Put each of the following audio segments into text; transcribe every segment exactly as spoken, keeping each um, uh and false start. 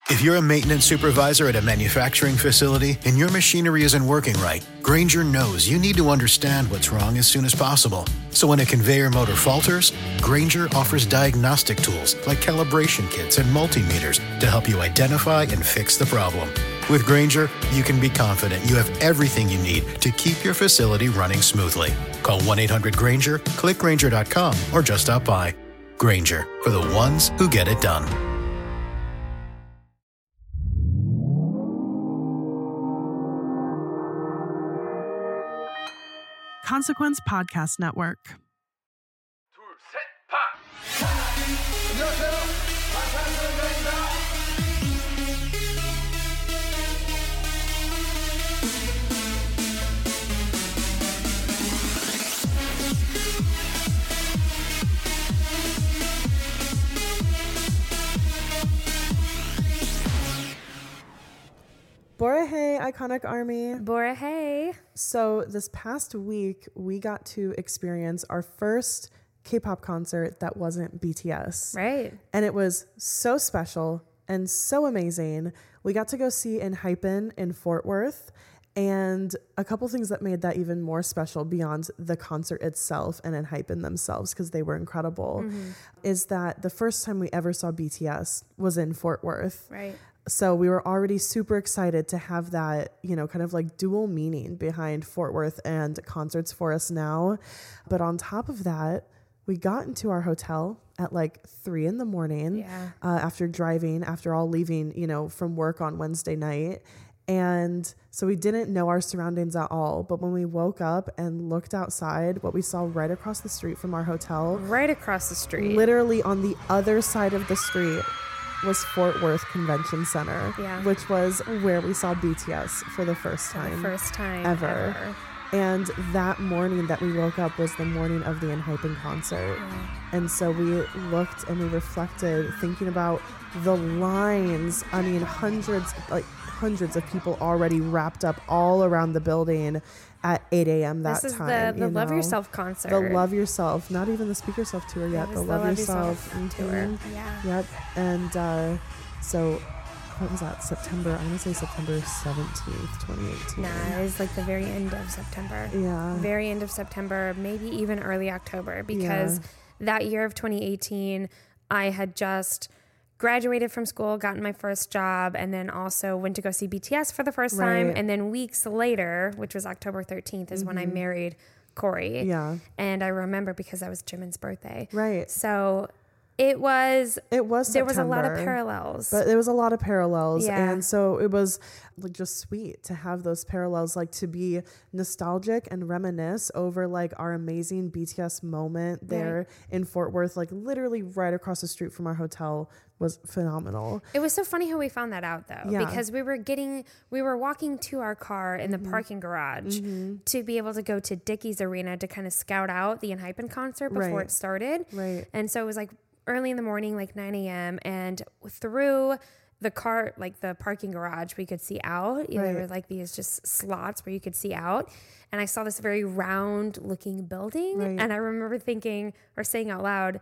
If you're a maintenance supervisor at a manufacturing facility and your machinery isn't working right, Grainger knows you need to understand what's wrong as soon as possible. So when a conveyor motor falters, Grainger offers diagnostic tools like calibration kits and multimeters to help you identify and fix the problem. With Grainger, you can be confident you have everything you need to keep your facility running smoothly. Call one eight hundred Grainger, click Grainger dot com, or just stop by. Grainger, for the ones who get it done. Consequence Podcast Network. Borahae, Iconic Army. Borahae. So this past week, we got to experience our first K-pop concert that wasn't B T S. Right. And it was so special and so amazing. We got to go see ENHYPEN in Fort Worth. And a couple things that made that even more special beyond the concert itself and ENHYPEN themselves, because they were incredible, mm-hmm. is that the first time we ever saw B T S was in Fort Worth. Right. So we were already super excited to have that, you know, kind of like dual meaning behind Fort Worth and Concerts for Us Now. But on top of that, we got into our hotel at like three in the morning yeah. uh, after driving, after all leaving, you know, from work on Wednesday night. And so we didn't know our surroundings at all. But when we woke up and looked outside, what we saw right across the street from our hotel, right across the street, literally on the other side of the street, was Fort Worth Convention Center, yeah. which was where we saw B T S for the first time, for the first time ever. ever. And that morning that we woke up was the morning of the ENHYPEN concert. Yeah. And so we looked and we reflected, thinking about the lines. I mean, hundreds, like hundreds of people already wrapped up all around the building at eight a.m. that this is time. the, the you Love know? Yourself concert. The Love Yourself, not even the Speak Yourself tour yet. The, the Love, Love Yourself, Yourself tour. Mm-hmm. Yeah. Yep. And uh, so, what was that? September. I'm gonna say September seventeenth, twenty eighteen. Nah, it was like the very end of September. Yeah. Very end of September, maybe even early October, because yeah. that year of twenty eighteen, I had just graduated from school, gotten my first job, and then also went to go see B T S for the first right. time. And then weeks later, which was October thirteenth, is mm-hmm. when I married Corey. Yeah. And I remember because that was Jimin's birthday. Right. So it was, it was, there September, was a lot of parallels. But there was a lot of parallels. Yeah. And so it was like just sweet to have those parallels, like to be nostalgic and reminisce over like our amazing B T S moment there right. in Fort Worth, like literally right across the street from our hotel. Was phenomenal. It was so funny how we found that out though, yeah. because we were getting, we were walking to our car in mm-hmm. the parking garage mm-hmm. to be able to go to Dickies Arena to kind of scout out the ENHYPEN concert before right. it started. Right. And so it was like early in the morning, like nine a.m. and through the car, like the parking garage, we could see out. You know, right. there were like these just slots where you could see out. And I saw this very round looking building. Right. And I remember thinking or saying out loud,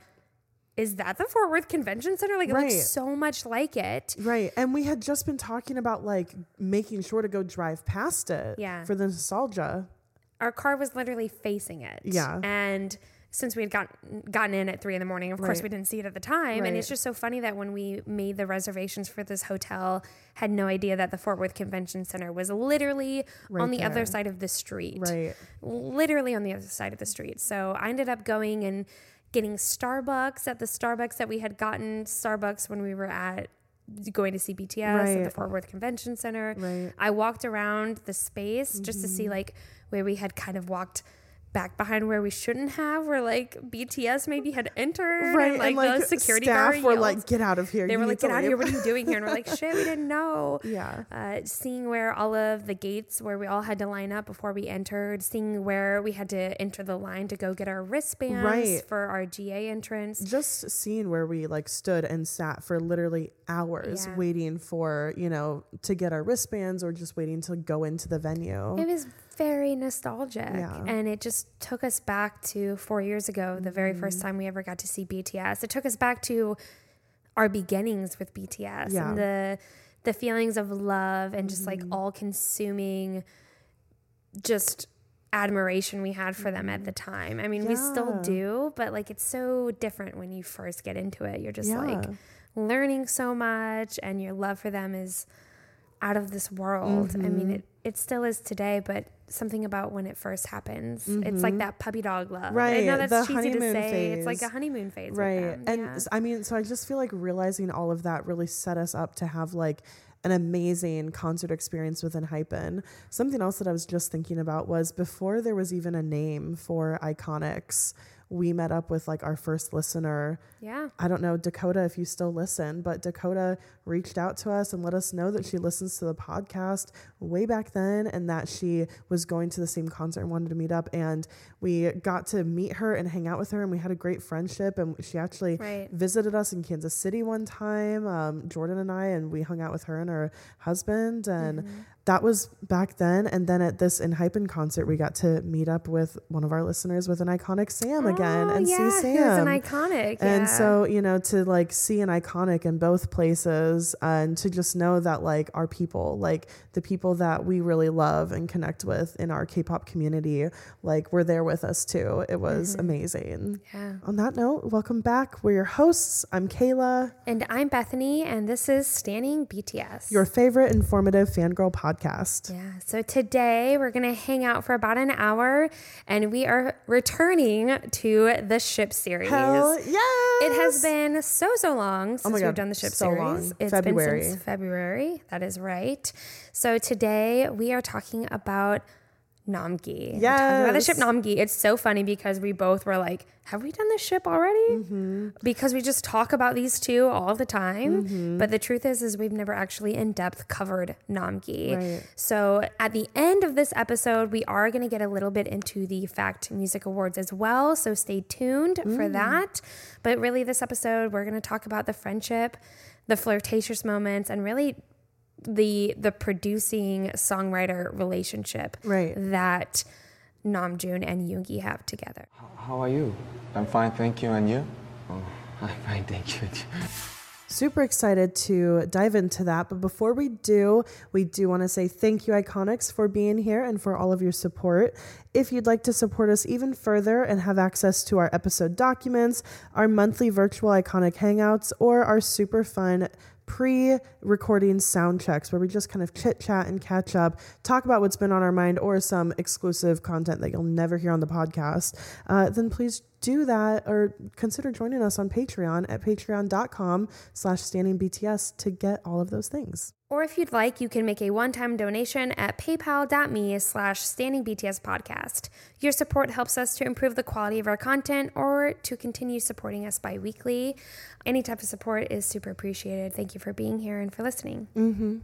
is that the Fort Worth Convention Center? Like, it right. looks so much like it. Right. And we had just been talking about, like, making sure to go drive past it yeah. for the nostalgia. Our car was literally facing it. Yeah. And since we had got, gotten in at three in the morning, of right. course, we didn't see it at the time. Right. And it's just so funny that when we made the reservations for this hotel, had no idea that the Fort Worth Convention Center was literally right on the there. other side of the street. Right. Literally on the other side of the street. So I ended up going and getting Starbucks at the Starbucks that we had gotten Starbucks when we were at going to see B T S right. at the Fort Worth Convention Center. Right. I walked around the space mm-hmm. just to see like where we had kind of walked back behind where we shouldn't have, where like B T S maybe had entered, right? And like, and, like the security staff guard were yelled. like, "Get out of here!" They you were like, "Get out of here! What are you doing here?" And we're like, "Shit, we didn't know." Yeah. Uh, seeing where all of the gates where we all had to line up before we entered, seeing where we had to enter the line to go get our wristbands right. for our G A entrance. Just seeing where we like stood and sat for literally hours yeah. waiting for, you know, to get our wristbands or just waiting to go into the venue. It was very nostalgic. Yeah. And it just took us back to four years ago, the very mm-hmm. first time we ever got to see B T S. It took us back to our beginnings with B T S Yeah. and the the feelings of love and just Mm-hmm. like all consuming just admiration we had for them at the time. I mean, we still Yeah. do, but like it's so different when you first get into it. You're just Yeah. like learning so much and your love for them is out of this world. I mean, it, it still is today, but something about when it first happens, it's like that puppy dog love. Right, I know that's the cheesy to honeymoon say. phase. It's like a honeymoon phase. with Right. them. And Yeah. s- I mean, so I just feel like realizing all of that really set us up to have like an amazing concert experience within Hypen. Something else that I was just thinking about was before there was even a name for Iconics, we met up with like our first listener. Yeah. I don't know, Dakota, if you still listen, but Dakota reached out to us and let us know that she listens to the podcast way back then and that she was going to the same concert and wanted to meet up. And we got to meet her and hang out with her and we had a great friendship. And she actually Right. visited us in Kansas City one time, um, Jordan and I, and we hung out with her and her husband. And Mm-hmm. that was back then. And then at this In Hypen concert, we got to meet up with one of our listeners with an iconic Sam again Oh, and yeah, see who's Sam. an iconic. And yeah. so, you know, to like see an iconic in both places and to just know that like our people, like the people that we really love and connect with in our K-pop community, like were there with us too. It was Mm-hmm. amazing. Yeah. On that note, welcome back. We're your hosts. I'm Kayla, And I'm Bethany, and this is Standing B T S. your favorite informative fangirl podcast. Yeah. So today we're going to hang out for about an hour, and we are returning to the Ship series. Hell yes! It has been so, so long since my we've God, done the Ship so series. long. It's February. been since February. That is right. So today we are talking about Namgi. We're talking about the ship Yes. Namgi. It's so funny because we both were like, have we done this ship already? Mm-hmm. Because we just talk about these two all the time. Mm-hmm. But the truth is, is we've never actually in depth covered Namgi. Right. So at the end of this episode, we are going to get a little bit into the Fact Music Awards as well. So stay tuned Mm. for that. But really this episode, we're going to talk about the friendship, the flirtatious moments, and really the the producing songwriter relationship Right. that Namjoon and Yoongi have together. How are you? I'm fine, thank you. And you? Oh, I'm fine, thank you. Super excited to dive into that. But before we do, we do want to say thank you, Iconics, for being here and for all of your support. If you'd like to support us even further and have access to our episode documents, our monthly virtual Iconic Hangouts, or our super fun pre-recording sound checks where we just kind of chit chat and catch up, talk about what's been on our mind or some exclusive content that you'll never hear on the podcast, uh, then please do that or consider joining us on Patreon at patreon.com slash standingbts to get all of those things. Or if you'd like, you can make a one-time donation at paypal.me slash standingbtspodcast. Your support helps us to improve the quality of our content or to continue supporting us bi-weekly. Any type of support is super appreciated. Thank you for being here and for listening. Mm-hmm.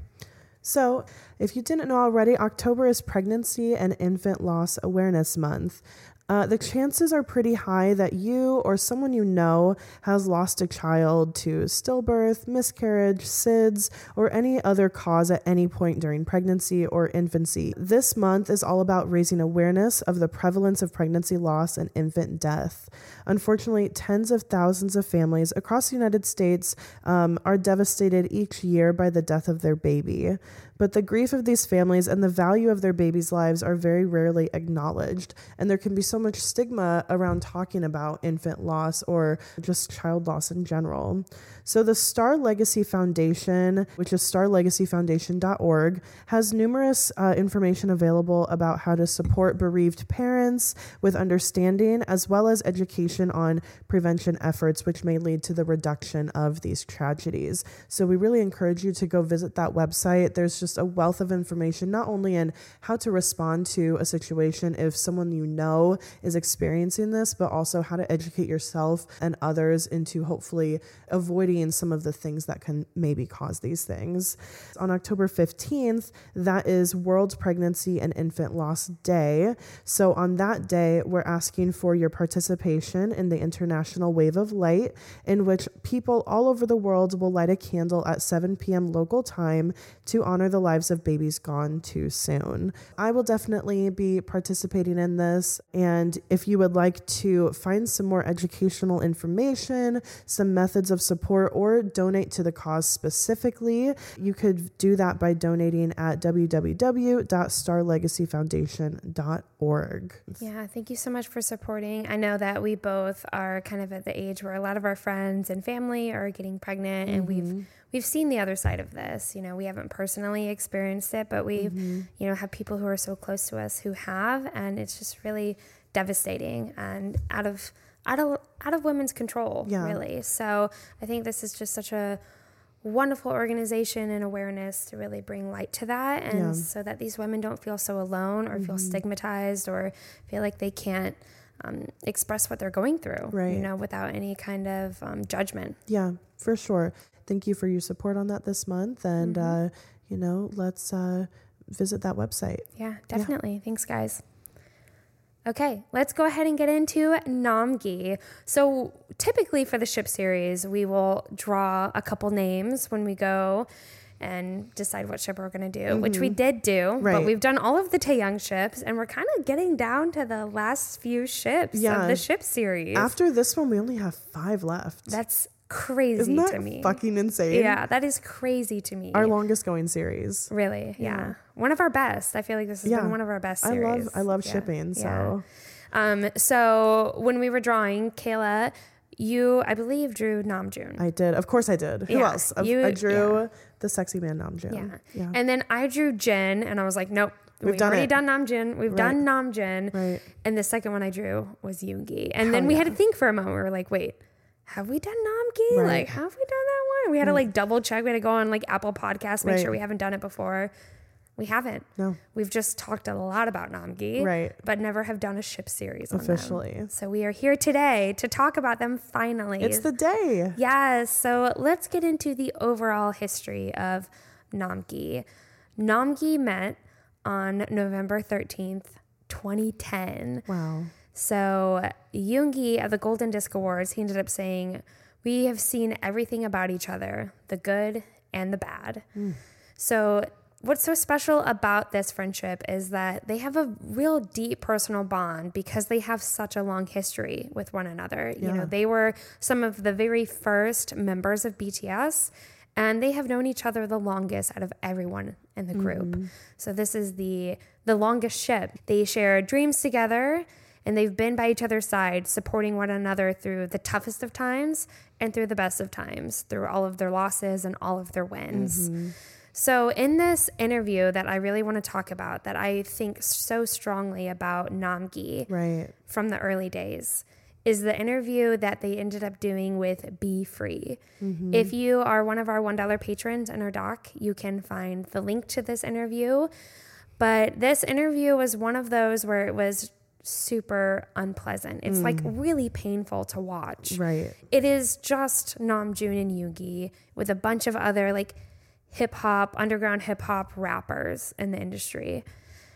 So, if you didn't know already, October is Pregnancy and Infant Loss Awareness Month. Uh, the chances are pretty high that you or someone you know has lost a child to stillbirth, miscarriage, S I D S, or any other cause at any point during pregnancy or infancy. This month is all about raising awareness of the prevalence of pregnancy loss and infant death. Unfortunately, tens of thousands of families across the United States um, are devastated each year by the death of their baby. But the grief of these families and the value of their babies' lives are very rarely acknowledged. And there can be so much stigma around talking about infant loss or just child loss in general. So the Star Legacy Foundation, which is star legacy foundation dot org, has numerous uh, information available about how to support bereaved parents with understanding, as well as education on prevention efforts, which may lead to the reduction of these tragedies. So we really encourage you to go visit that website. There's just a wealth of information, not only in how to respond to a situation if someone you know is experiencing this, but also how to educate yourself and others into hopefully avoiding some of the things that can maybe cause these things. On October fifteenth, that is World Pregnancy and Infant Loss Day. So on that day, we're asking for your participation in the International Wave of Light, in which people all over the world will light a candle at seven p.m. local time to honor the lives of babies gone too soon. I will definitely be participating in this, and And if you would like to find some more educational information, some methods of support, or donate to the cause specifically, you could do that by donating at w w w dot star legacy foundation dot org. Yeah, thank you so much for supporting. I know that we both are kind of at the age where a lot of our friends and family are getting pregnant, mm-hmm. and we've we've seen the other side of this. You know, we haven't personally experienced it, but we, mm-hmm. you know, have people who are so close to us who have, and it's just really devastating and out of out of out of women's control, yeah. really. So I think this is just such a wonderful organization and awareness to really bring light to that, and yeah. so that these women don't feel so alone or mm-hmm. feel stigmatized or feel like they can't um, express what they're going through, right. you know, without any kind of um, judgment. Yeah, for sure. Thank you for your support on that this month, and mm-hmm. uh, you know, let's uh, visit that website. Yeah, definitely. Yeah. Thanks, guys. Okay, let's go ahead and get into Namgi. So typically for the ship series, we will draw a couple names when we go and decide what ship we're going to do, mm-hmm. which we did do, right. but we've done all of the Taeyang ships, and we're kind of getting down to the last few ships yeah. of the ship series. After this one, we only have five left. That's crazy Isn't that to me. Fucking insane. Yeah, that is crazy to me. Our longest going series. Really? Yeah. yeah. One of our best. I feel like this has yeah. been one of our best series. I love I love yeah. shipping, so yeah. um so when we were drawing, Kayla, you I believe drew Namjoon. I did. Of course I did. Who yeah. else? You, I drew yeah. the sexy man Namjoon. Yeah. yeah. And then I drew Jin, and I was like, nope. We've, We've done already it. done Namjoon. We've right. done Namjoon. Right. And the second one I drew was Yoongi. And Hell then we yeah. had to think for a moment. We were like, wait, have we done Namgi? Right. Like, have we done that one? We had right. to like double check. We had to go on like Apple Podcasts, make right. sure we haven't done it before. We haven't. No. We've just talked a lot about Namgi, right. but never have done a ship series on officially. Them. So we are here today to talk about them finally. It's the day. Yes. So let's get into the overall history of Namgi. Namgi met on November thirteenth, twenty ten. Wow. So Yoongi at the Golden Disc Awards, he ended up saying, "We have seen everything about each other, the good and the bad." Mm. So what's so special about this friendship is that they have a real deep personal bond because they have such a long history with one another. Yeah. You know, they were some of the very first members of B T S, and they have known each other the longest out of everyone in the group. Mm-hmm. So this is the the longest ship. They share dreams together, and they've been by each other's side, supporting one another through the toughest of times and through the best of times, through all of their losses and all of their wins. Mm-hmm. So in this interview that I really want to talk about, that I think so strongly about Namgi right. from the early days, is the interview that they ended up doing with Be Free. Mm-hmm. If you are one of our one dollar patrons in our doc, you can find the link to this interview. But this interview was one of those where it was super unpleasant. It's mm. like really painful to watch. Right. It is just Namjoon and Yoongi with a bunch of other like hip hop, underground hip hop rappers in the industry.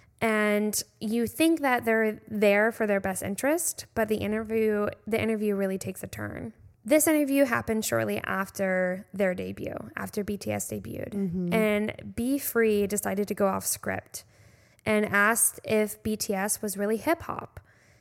And you think that they're there for their best interest, but the interview, the interview really takes a turn. This interview happened shortly after their debut, after B T S debuted. Mm-hmm. And Be Free decided to go off script and asked if B T S was really hip hop.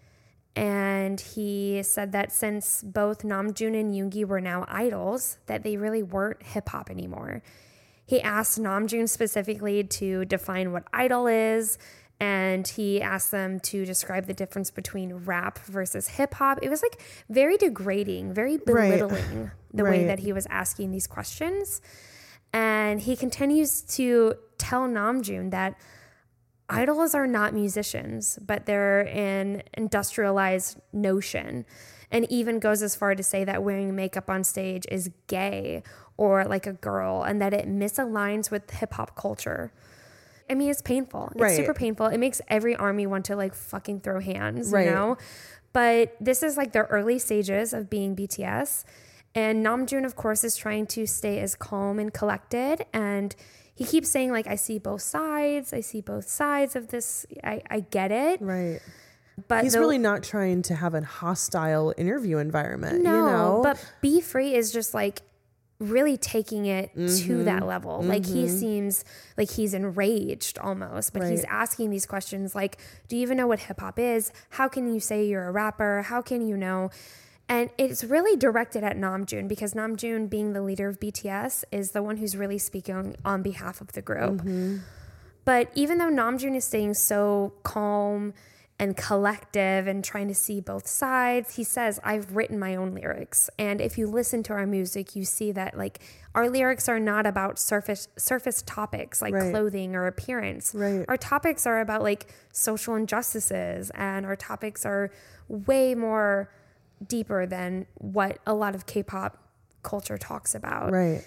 And he said that since both Namjoon and Yoongi were now idols, that they really weren't hip hop anymore. He asked Namjoon specifically to define what idol is, and he asked them to describe the difference between rap versus hip hop. It was like very degrading, very belittling, right. the right. way that he was asking these questions. And he continues to tell Namjoon that idols are not musicians, but they're an industrialized notion, and even goes as far to say that wearing makeup on stage is gay or like a girl, and that it misaligns with hip hop culture. I mean, it's painful. It's right. super painful. It makes every army want to like fucking throw hands, right. you know? But this is like their early stages of being B T S. And Namjoon, of course, is trying to stay as calm and collected. And he keeps saying like, I see both sides. I see both sides of this. I, I get it. Right. But he's the, really not trying to have a hostile interview environment. No, you know? But Be Free is just like, really taking it Mm-hmm. to that level. Mm-hmm. Like he seems like he's enraged almost, but right. he's asking these questions like, do you even know what hip hop is? How can you say you're a rapper? How can you know? And it's really directed at Namjoon because Namjoon, being the leader of B T S, is the one who's really speaking on behalf of the group. Mm-hmm. But even though Namjoon is staying so calm and collective and trying to see both sides, he says, I've written my own lyrics. And if you listen to our music, you see that like our lyrics are not about surface surface topics like right. clothing or appearance. Right. Our topics are about like social injustices, and our topics are way more deeper than what a lot of K-pop culture talks about. Right.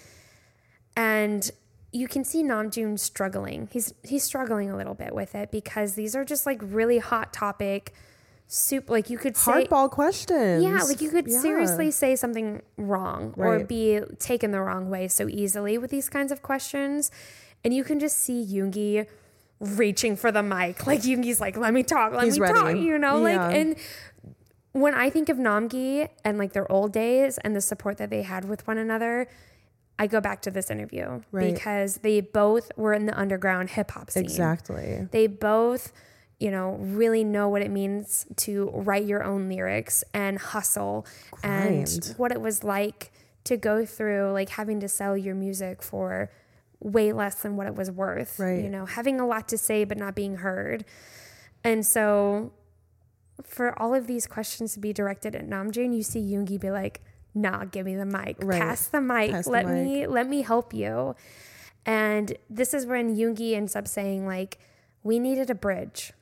And you can see Namjoon struggling. He's he's struggling a little bit with it because these are just like really hot topic, soup. Like you could say hardball questions. Yeah, like you could yeah. seriously say something wrong right. or be taken the wrong way so easily with these kinds of questions, and you can just see Yoongi reaching for the mic. Like Yoongi's like, "Let me talk, let He's me ready. talk," you know, yeah. like and. When I think of Namgi and like their old days and the support that they had with one another, I go back to this interview right. because they both were in the underground hip hop scene. Exactly. They both, you know, really know what it means to write your own lyrics and hustle Grind. And what it was like to go through like having to sell your music for way less than what it was worth, right. you know, having a lot to say but not being heard. And so for all of these questions to be directed at Namjoon, you see Yoongi be like, nah, give me the mic. Right. Pass the mic. Pass let the mic. me let me help you. And this is when Yoongi ends up saying, like, we needed a bridge.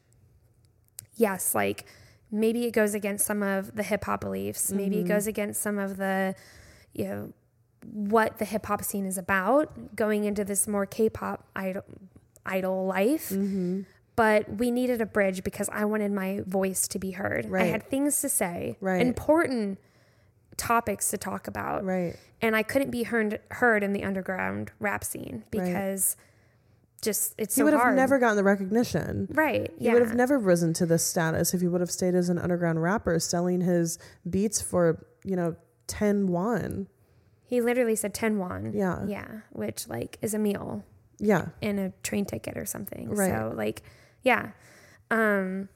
Yes, like maybe it goes against some of the hip hop beliefs. Mm-hmm. Maybe it goes against some of the, you know, what the hip hop scene is about, going into this more K-pop idol, idol life. Mm-hmm. But we needed a bridge because I wanted my voice to be heard. Right. I had things to say, right. important topics to talk about. Right. And I couldn't be heard, heard in the underground rap scene because right. just it's so hard. You would have hard. never gotten the recognition. Right. You yeah. would have never risen to this status if he would have stayed as an underground rapper selling his beats for, you know, ten won. He literally said ten won. Yeah. Yeah. Which like is a meal. Yeah. And a train ticket or something. Right. So like, yeah. Um,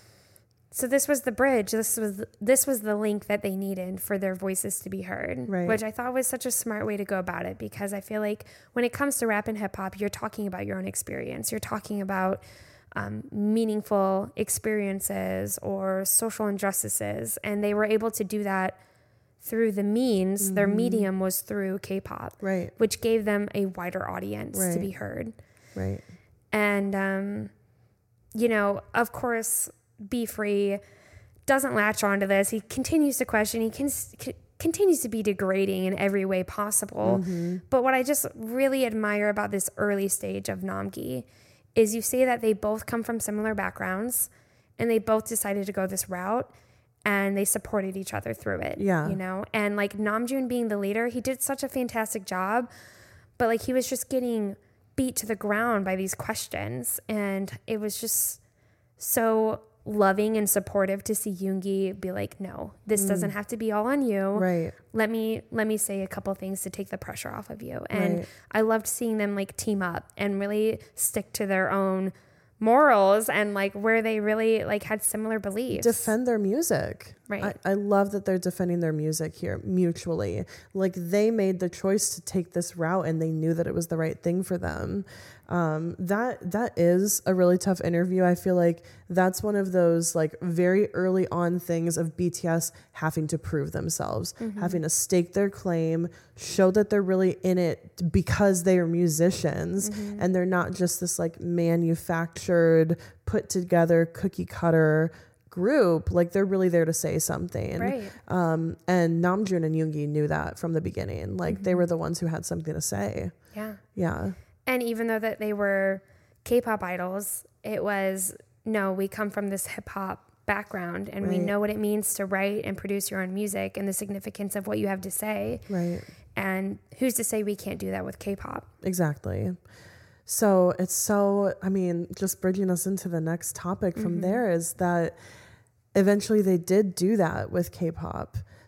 so this was the bridge. This was this was the link that they needed for their voices to be heard, right. which I thought was such a smart way to go about it because I feel like when it comes to rap and hip hop, you're talking about your own experience. You're talking about um, meaningful experiences or social injustices, and they were able to do that through the means. Mm-hmm. Their medium was through K-pop, right, which gave them a wider audience right. to be heard, right, and um, you know, of course, Be Free doesn't latch onto this. He continues to question. He can, c- continues to be degrading in every way possible. Mm-hmm. But what I just really admire about this early stage of Namgi is you see that they both come from similar backgrounds and they both decided to go this route and they supported each other through it. Yeah. You know, and like Namjoon being the leader, he did such a fantastic job, but like he was just getting beat to the ground by these questions. And it was just so loving and supportive to see Yoongi be like, no, this mm. doesn't have to be all on you. Right. Let me, let me say a couple things to take the pressure off of you. And right. I loved seeing them like team up and really stick to their own morals and like where they really like had similar beliefs. Defend their music. Right. I, I love that they're defending their music here mutually. Like they made the choice to take this route and they knew that it was the right thing for them. Um, that that is a really tough interview. I feel like that's one of those like very early on things of B T S having to prove themselves, mm-hmm. having to stake their claim, show that they're really in it because they are musicians mm-hmm. and they're not just this like manufactured, put together cookie cutter group. Like they're really there to say something. Right. Um, and Namjoon and Yoongi knew that from the beginning. Like mm-hmm. they were the ones who had something to say. Yeah. Yeah. And even though that they were K-pop idols, it was, no, we come from this hip hop background and right. we know what it means to write and produce your own music and the significance of what you have to say. Right. And who's to say we can't do that with K-pop? Exactly. So it's so, I mean, just bridging us into the next topic from mm-hmm. there is that eventually they did do that with K-pop.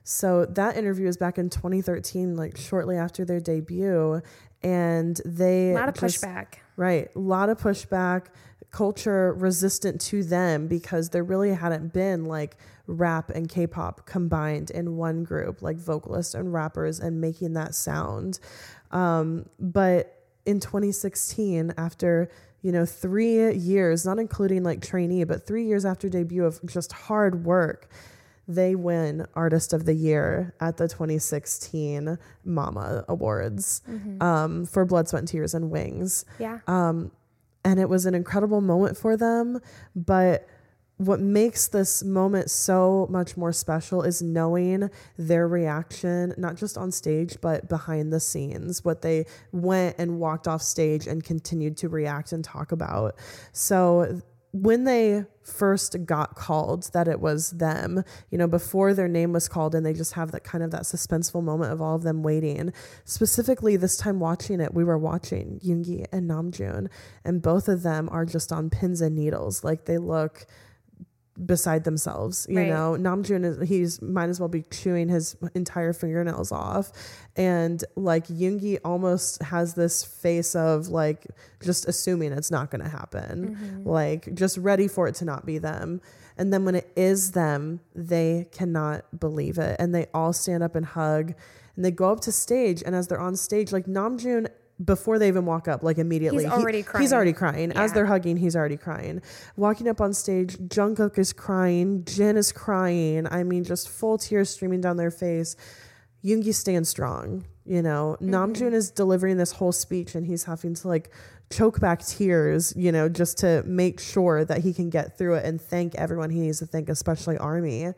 So that interview is back in twenty thirteen, like shortly after their debut. And they... A lot of just, pushback. Right. A lot of pushback, culture resistant to them because there really hadn't been like rap and K-pop combined in one group, like vocalists and rappers and making that sound. Um, but in twenty sixteen, after... you know, three years, not including like trainee, but three years after debut of just hard work, they win Artist of the Year at the twenty sixteen Mama Awards mm-hmm. um, for Blood, Sweat, and Tears and Wings. Yeah. Um, and it was an incredible moment for them. But what makes this moment so much more special is knowing their reaction, not just on stage, but behind the scenes, what they went and walked off stage and continued to react and talk about. So when they first got called that it was them, you know, before their name was called, and they just have that kind of that suspenseful moment of all of them waiting. Specifically this time watching it, we were watching Yoongi and Namjoon, and both of them are just on pins and needles. Like they look beside themselves, you right. know. Namjoon is he's might as well be chewing his entire fingernails off, and like Yoongi almost has this face of like just assuming it's not going to happen, mm-hmm. like just ready for it to not be them. And then when it is them, they cannot believe it, and they all stand up and hug, and they go up to stage, and as they're on stage, like Namjoon, before they even walk up, like immediately, he's already he, crying. He's already crying. Yeah. As they're hugging, he's already crying. Walking up on stage, Jungkook is crying. Jin is crying. I mean, just full tears streaming down their face. Yoongi stands strong. You know, mm-hmm. Namjoon is delivering this whole speech, and he's having to like choke back tears, you know, just to make sure that he can get through it and thank everyone he needs to thank, especially ARMY.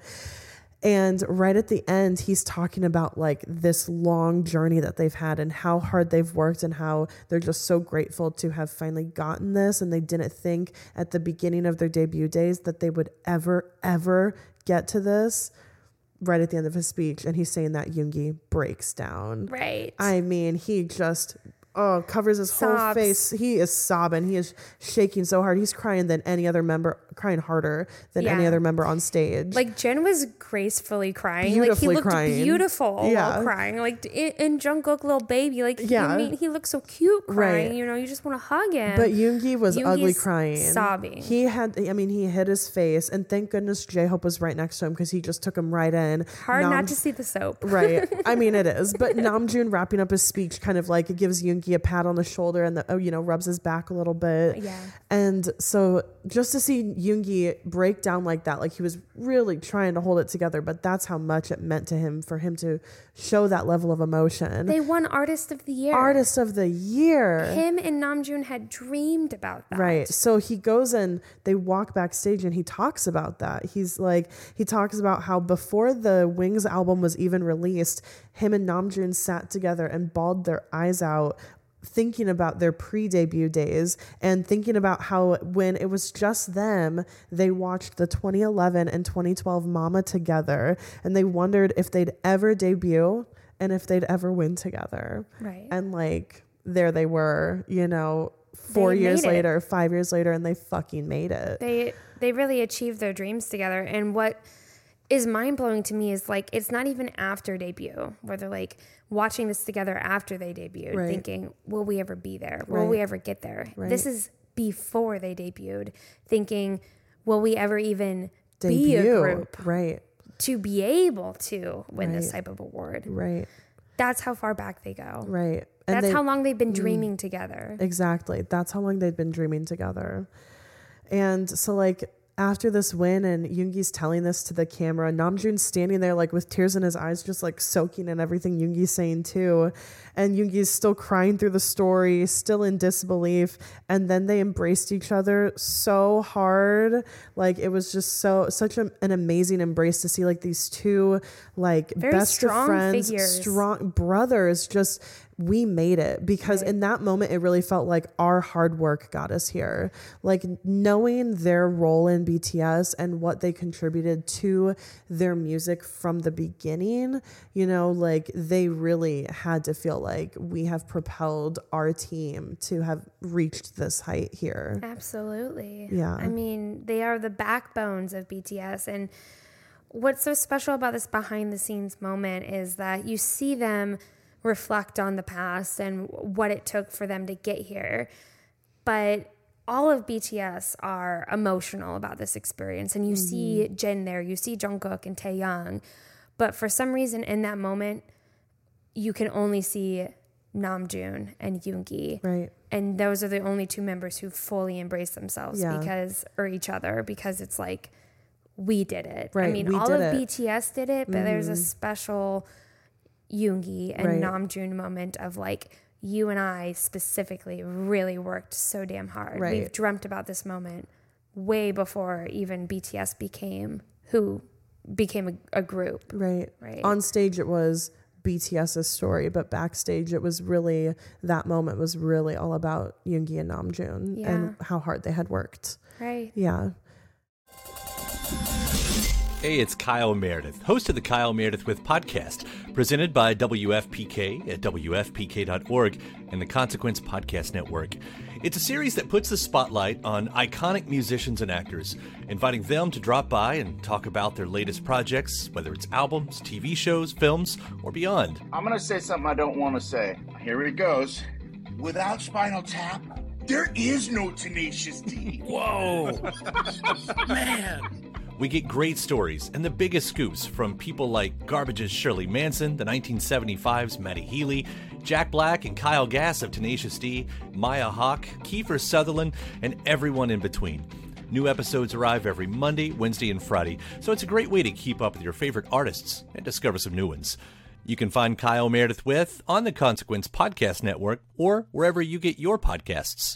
And right at the end, he's talking about like this long journey that they've had and how hard they've worked and how they're just so grateful to have finally gotten this. And they didn't think at the beginning of their debut days that they would ever, ever get to this. Right at the end of his speech. And he's saying that Yoongi breaks down. Right. I mean, he just... oh, covers his Sobs. whole face. He is sobbing. He is shaking so hard. He's crying than any other member, crying harder than yeah. any other member on stage. Like Jin was gracefully crying. Beautifully like he looked crying. beautiful yeah. while crying. Like in, in Jungkook, little baby. Like yeah. I mean, he looked so cute crying. Right. You know, you just want to hug him. But Yoongi was Yoongi's ugly crying, sobbing. He had, I mean, he hit his face, and thank goodness J-Hope was right next to him because he just took him right in. Hard Nam- not to see the soap. Right. I mean, it is. But Namjoon wrapping up his speech kind of like it gives Yoongi a pat on the shoulder. And the, oh, you know, rubs his back a little bit. Yeah. And so just to see Yoongi break down like that, like he was really trying to hold it together, but that's how much it meant to him for him to show that level of emotion. They won Artist of the Year. Artist of the Year. Him and Namjoon had dreamed about that. Right. So he goes and they walk backstage and he talks about that. He's like, he talks about how before the Wings album was even released, him and Namjoon sat together and bawled their eyes out thinking about their pre-debut days and thinking about how when it was just them, they watched the twenty eleven and twenty twelve Mama together, and they wondered if they'd ever debut and if they'd ever win together. Right. And like, there they were, you know, four They years made it. later, five years later, and they fucking made it. They they really achieved their dreams together. And what is mind-blowing to me is like it's not even after debut where they're like watching this together after they debuted, Right. thinking, will we ever be there? Will Right. we ever get there? Right. This is before they debuted, thinking, will we ever even be a Debut. group Right. to be able to win Right. this type of award? Right. That's how far back they go. Right. And That's they- how long they've been dreaming together. Exactly. That's how long they'd been dreaming together. And so like after this win and Yoongi's telling this to the camera, Namjoon's standing there like with tears in his eyes, just like soaking in everything Yoongi's saying too. And Yoongi's still crying through the story, still in disbelief. And then they embraced each other so hard. Like it was just so, such a, an amazing embrace to see like these two like Very best of strong friends, figures. strong brothers, just we made it because Right. in that moment, it really felt like our hard work got us here. Like knowing their role in B T S and what they contributed to their music from the beginning, you know, like they really had to feel like we have propelled our team to have reached this height here. Absolutely. Yeah. I mean, they are the backbones of B T S. And what's so special about this behind the scenes moment is that you see them reflect on the past and what it took for them to get here. But all of B T S are emotional about this experience. And you mm-hmm. see Jin there, you see Jungkook and Taehyung. But for some reason in that moment, you can only see Namjoon and Yoongi. Right. And those are the only two members who fully embrace themselves yeah. because, or each other, because it's like, we did it. Right. I mean, we all did of it. B T S did it, but mm-hmm. there's a special Yoongi and right. Namjoon moment of like, you and I specifically really worked so damn hard. Right. We've dreamt about this moment way before even B T S became who became a, a group. Right. Right. On stage, it was BTS's story, but backstage, it was really, that moment was really all about Yoongi and Namjoon yeah. and how hard they had worked. Right. Yeah. Hey, it's Kyle Meredith, host of the Kyle Meredith With podcast, presented by W F P K at W F P K dot org and the Consequence Podcast Network. It's a series that puts the spotlight on iconic musicians and actors, inviting them to drop by and talk about their latest projects, whether it's albums, T V shows, films, or beyond. I'm going to say something I don't want to say. Here it goes. Without Spinal Tap, there is no Tenacious D. Whoa! Man! We get great stories and the biggest scoops from people like Garbage's Shirley Manson, the nineteen seventy-five's Matty Healy, Jack Black and Kyle Gass of Tenacious D, Maya Hawke, Kiefer Sutherland, and everyone in between. New episodes arrive every Monday, Wednesday, and Friday, so it's a great way to keep up with your favorite artists and discover some new ones. You can find Kyle Meredith With on the Consequence Podcast Network or wherever you get your podcasts.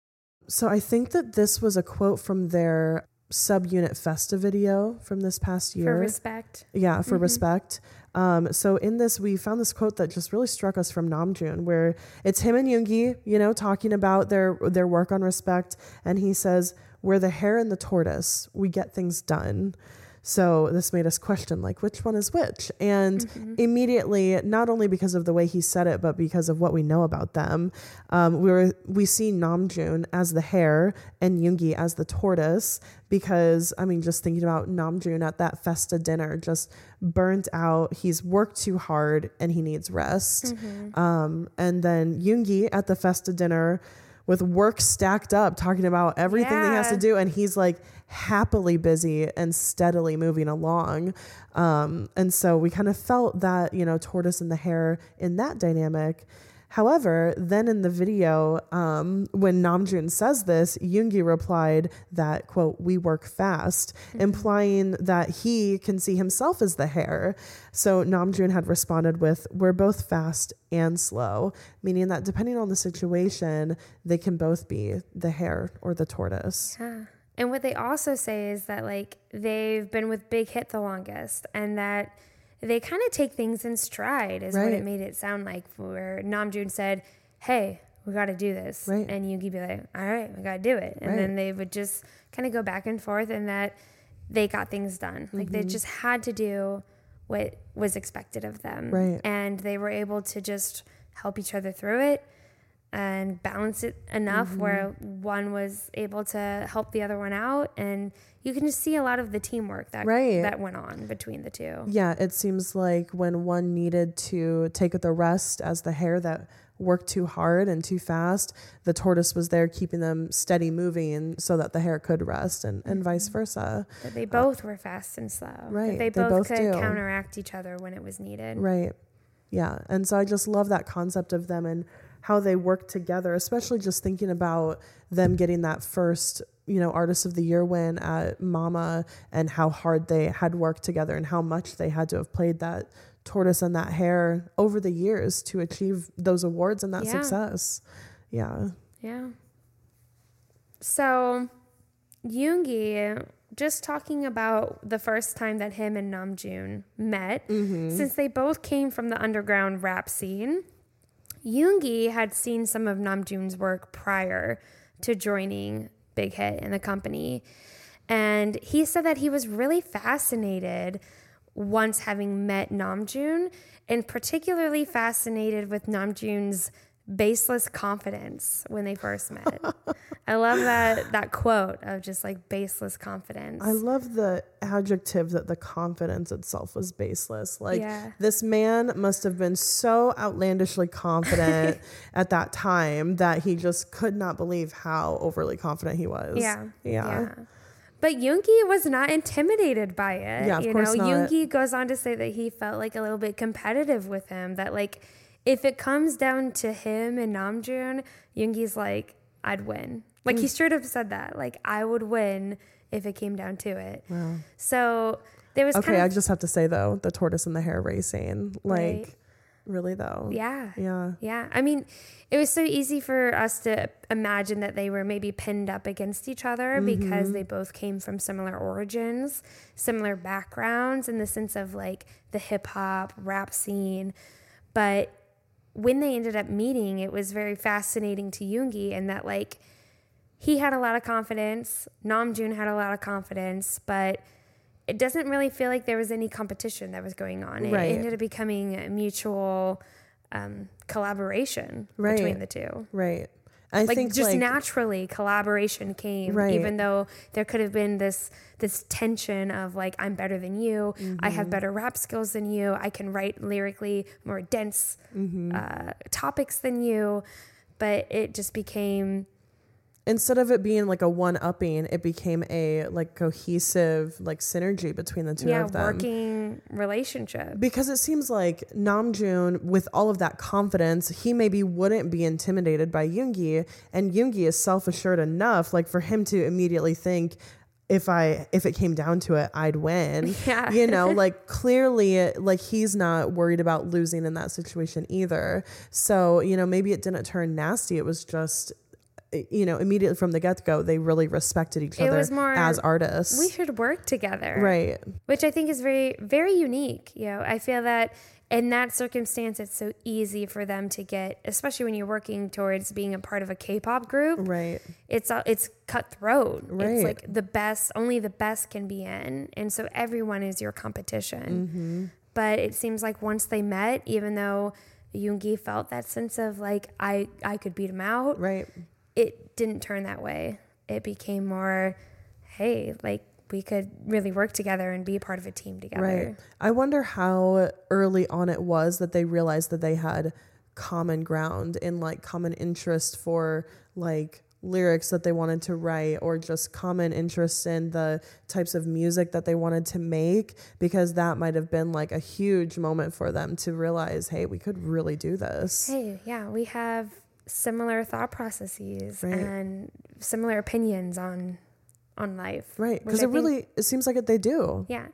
So I think that this was a quote from their subunit Festa video from this past year. For Respect. Yeah, for mm-hmm. Respect. Um, so in this, we found this quote that just really struck us from Namjoon, where it's him and Yoongi, you know, talking about their their work on Respect, and he says, "We're the hare and the tortoise. We get things done." So this made us question, like, which one is which? And mm-hmm. immediately, not only because of the way he said it, but because of what we know about them, um, we were we see Namjoon as the hare and Yoongi as the tortoise. Because, I mean, just thinking about Namjoon at that Festa dinner, just burnt out. He's worked too hard and he needs rest. Mm-hmm. Um, and then Yoongi at the Festa dinner with work stacked up, talking about everything yeah. that he has to do. And he's like happily busy and steadily moving along. Um, and so we kind of felt that, you know, tortoise and the hare in that dynamic. However, then in the video, um, when Namjoon says this, Yoongi replied that, quote, "We work fast," mm-hmm. implying that he can see himself as the hare. So Namjoon had responded with, "We're both fast and slow," meaning that depending on the situation, they can both be the hare or the tortoise. Yeah. And what they also say is that, like, they've been with Big Hit the longest, and that they kind of take things in stride, is right. what it made it sound like, where Namjoon said, "Hey, we got to do this." Right. And Yoongi be like, "All right, we got to do it." And right. then they would just kind of go back and forth, and that they got things done. Mm-hmm. Like, they just had to do what was expected of them. Right. And they were able to just help each other through it and balance it enough mm-hmm. where one was able to help the other one out. And you can just see a lot of the teamwork that right. that went on between the two. Yeah, it seems like when one needed to take the rest as the hare that worked too hard and too fast, the tortoise was there keeping them steady moving so that the hare could rest, and, and mm-hmm. vice versa. That they both uh, were fast and slow. Right. That they, they both, both could do. counteract each other when it was needed. Right. Yeah. And so I just love that concept of them and how they work together, especially just thinking about them getting that first, you know, Artist of the Year win at Mama, and how hard they had worked together and how much they had to have played that tortoise and that hare over the years to achieve those awards and that yeah. success. Yeah. Yeah. So Yoongi, just talking about the first time that him and Namjoon met, mm-hmm. since they both came from the underground rap scene, Yoongi had seen some of Namjoon's work prior to joining Big Hit in the company. And he said that he was really fascinated once having met Namjoon, and particularly fascinated with Namjoon's baseless confidence when they first met. I love that that quote of just like baseless confidence. I love the adjective that the confidence itself was baseless. Like Yeah. this man must have been so outlandishly confident at that time that he just could not believe how overly confident he was. Yeah. Yeah. Yeah. But Yoongi was not intimidated by it. Yeah, of you course know, not. Yoongi goes on to say that he felt like a little bit competitive with him, that like if it comes down to him and Namjoon, Yoongi's like, I'd win. Like Mm. he straight up said that. Like I would win if it came down to it. Wow. So there was Okay, kind of, I just have to say though, the tortoise and the hare racing. Like Right. really though. yeah. Yeah. Yeah. I mean, it was so easy for us to imagine that they were maybe pinned up against each other because they both came from similar origins, similar backgrounds in the sense of like the hip hop, rap scene. But when they ended up meeting, it was very fascinating to Yoongi in that like he had a lot of confidence, Namjoon had a lot of confidence, but it doesn't really feel like there was any competition that was going on. It Right. ended up becoming a mutual um, collaboration Right. between the two. Right. I Like think just like, naturally collaboration came, Right. even though there could have been this this tension of like, I'm better than you, I have better rap skills than you, I can write lyrically more dense uh, topics than you, but it just became instead of it being like a one-upping, it became a like cohesive like synergy between the two yeah of them. working relationship. Because it seems like Namjoon, with all of that confidence, he maybe wouldn't be intimidated by Yoongi, and Yoongi is self-assured enough, like for him to immediately think, if I if it came down to it, I'd win. Yeah. You know, like clearly, like he's not worried about losing in that situation either. So you know, maybe it didn't turn nasty. It was just, you know, immediately from the get-go, they really respected each It other was more, as artists. we should work together. Right. Which I think is very, very unique. You know, I feel that in that circumstance, it's so easy for them to get, especially when you're working towards being a part of a K-pop group. Right. It's uh, it's cutthroat. Right. It's like the best, only the best can be in. And so everyone is your competition. Mm-hmm. But it seems like once they met, even though Yoongi felt that sense of like, I, I could beat him out. Right. It didn't turn that way. It became more, hey, like we could really work together and be part of a team together. Right. I wonder how early on it was that they realized that they had common ground in like common interest for like lyrics that they wanted to write, or just common interest in the types of music that they wanted to make, because that might have been like a huge moment for them to realize, hey, we could really do this. Hey, yeah, we have similar thought processes Right. and similar opinions on on life. Right. which Because I it think- really, it seems like it, they do. yeah.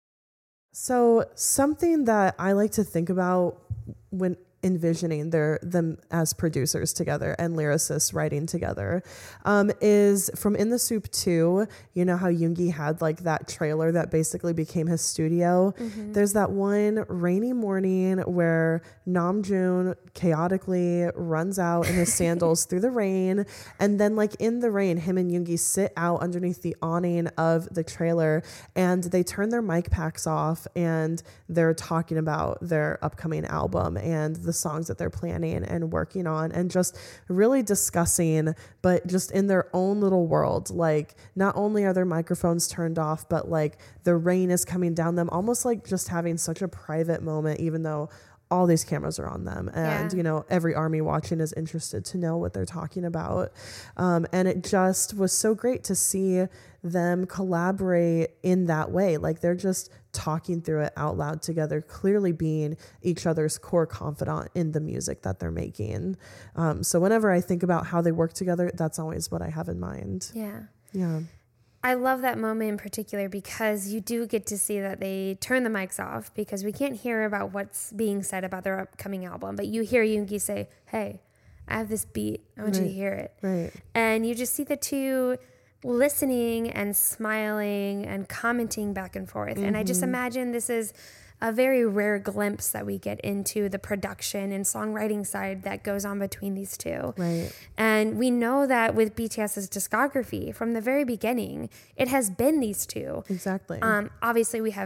So something that I like to think about when envisioning their them as producers together and lyricists writing together um, is from In the Soup two. You know how Yoongi had like that trailer that basically became his studio. Mm-hmm. There's that one rainy morning where Namjoon chaotically runs out in his sandals through the rain, and then like in the rain, him and Yoongi sit out underneath the awning of the trailer, and they turn their mic packs off and they're talking about their upcoming album and the songs that they're planning and working on, and just really discussing, but just in their own little world. Like not only are their microphones turned off, but like the rain is coming down them, almost like just having such a private moment, even though all these cameras are on them, and Yeah. you know, every army watching is interested to know what they're talking about. Um, and it just was so great to see them collaborate in that way. Like they're just talking through it out loud together, clearly being each other's core confidant in the music that they're making. Um, so whenever I think about how they work together, that's always what I have in mind. Yeah. Yeah. I love that moment in particular because you do get to see that they turn the mics off, because we can't hear about what's being said about their upcoming album, but you hear Yoongi say, hey, I have this beat, I want you to Right. hear it. Right. And you just see the two listening and smiling and commenting back and forth. And I just imagine this is a very rare glimpse that we get into the production and songwriting side that goes on between these two. Right. And we know that with BTS's discography from the very beginning, it has been these two. Exactly. Um, obviously, we have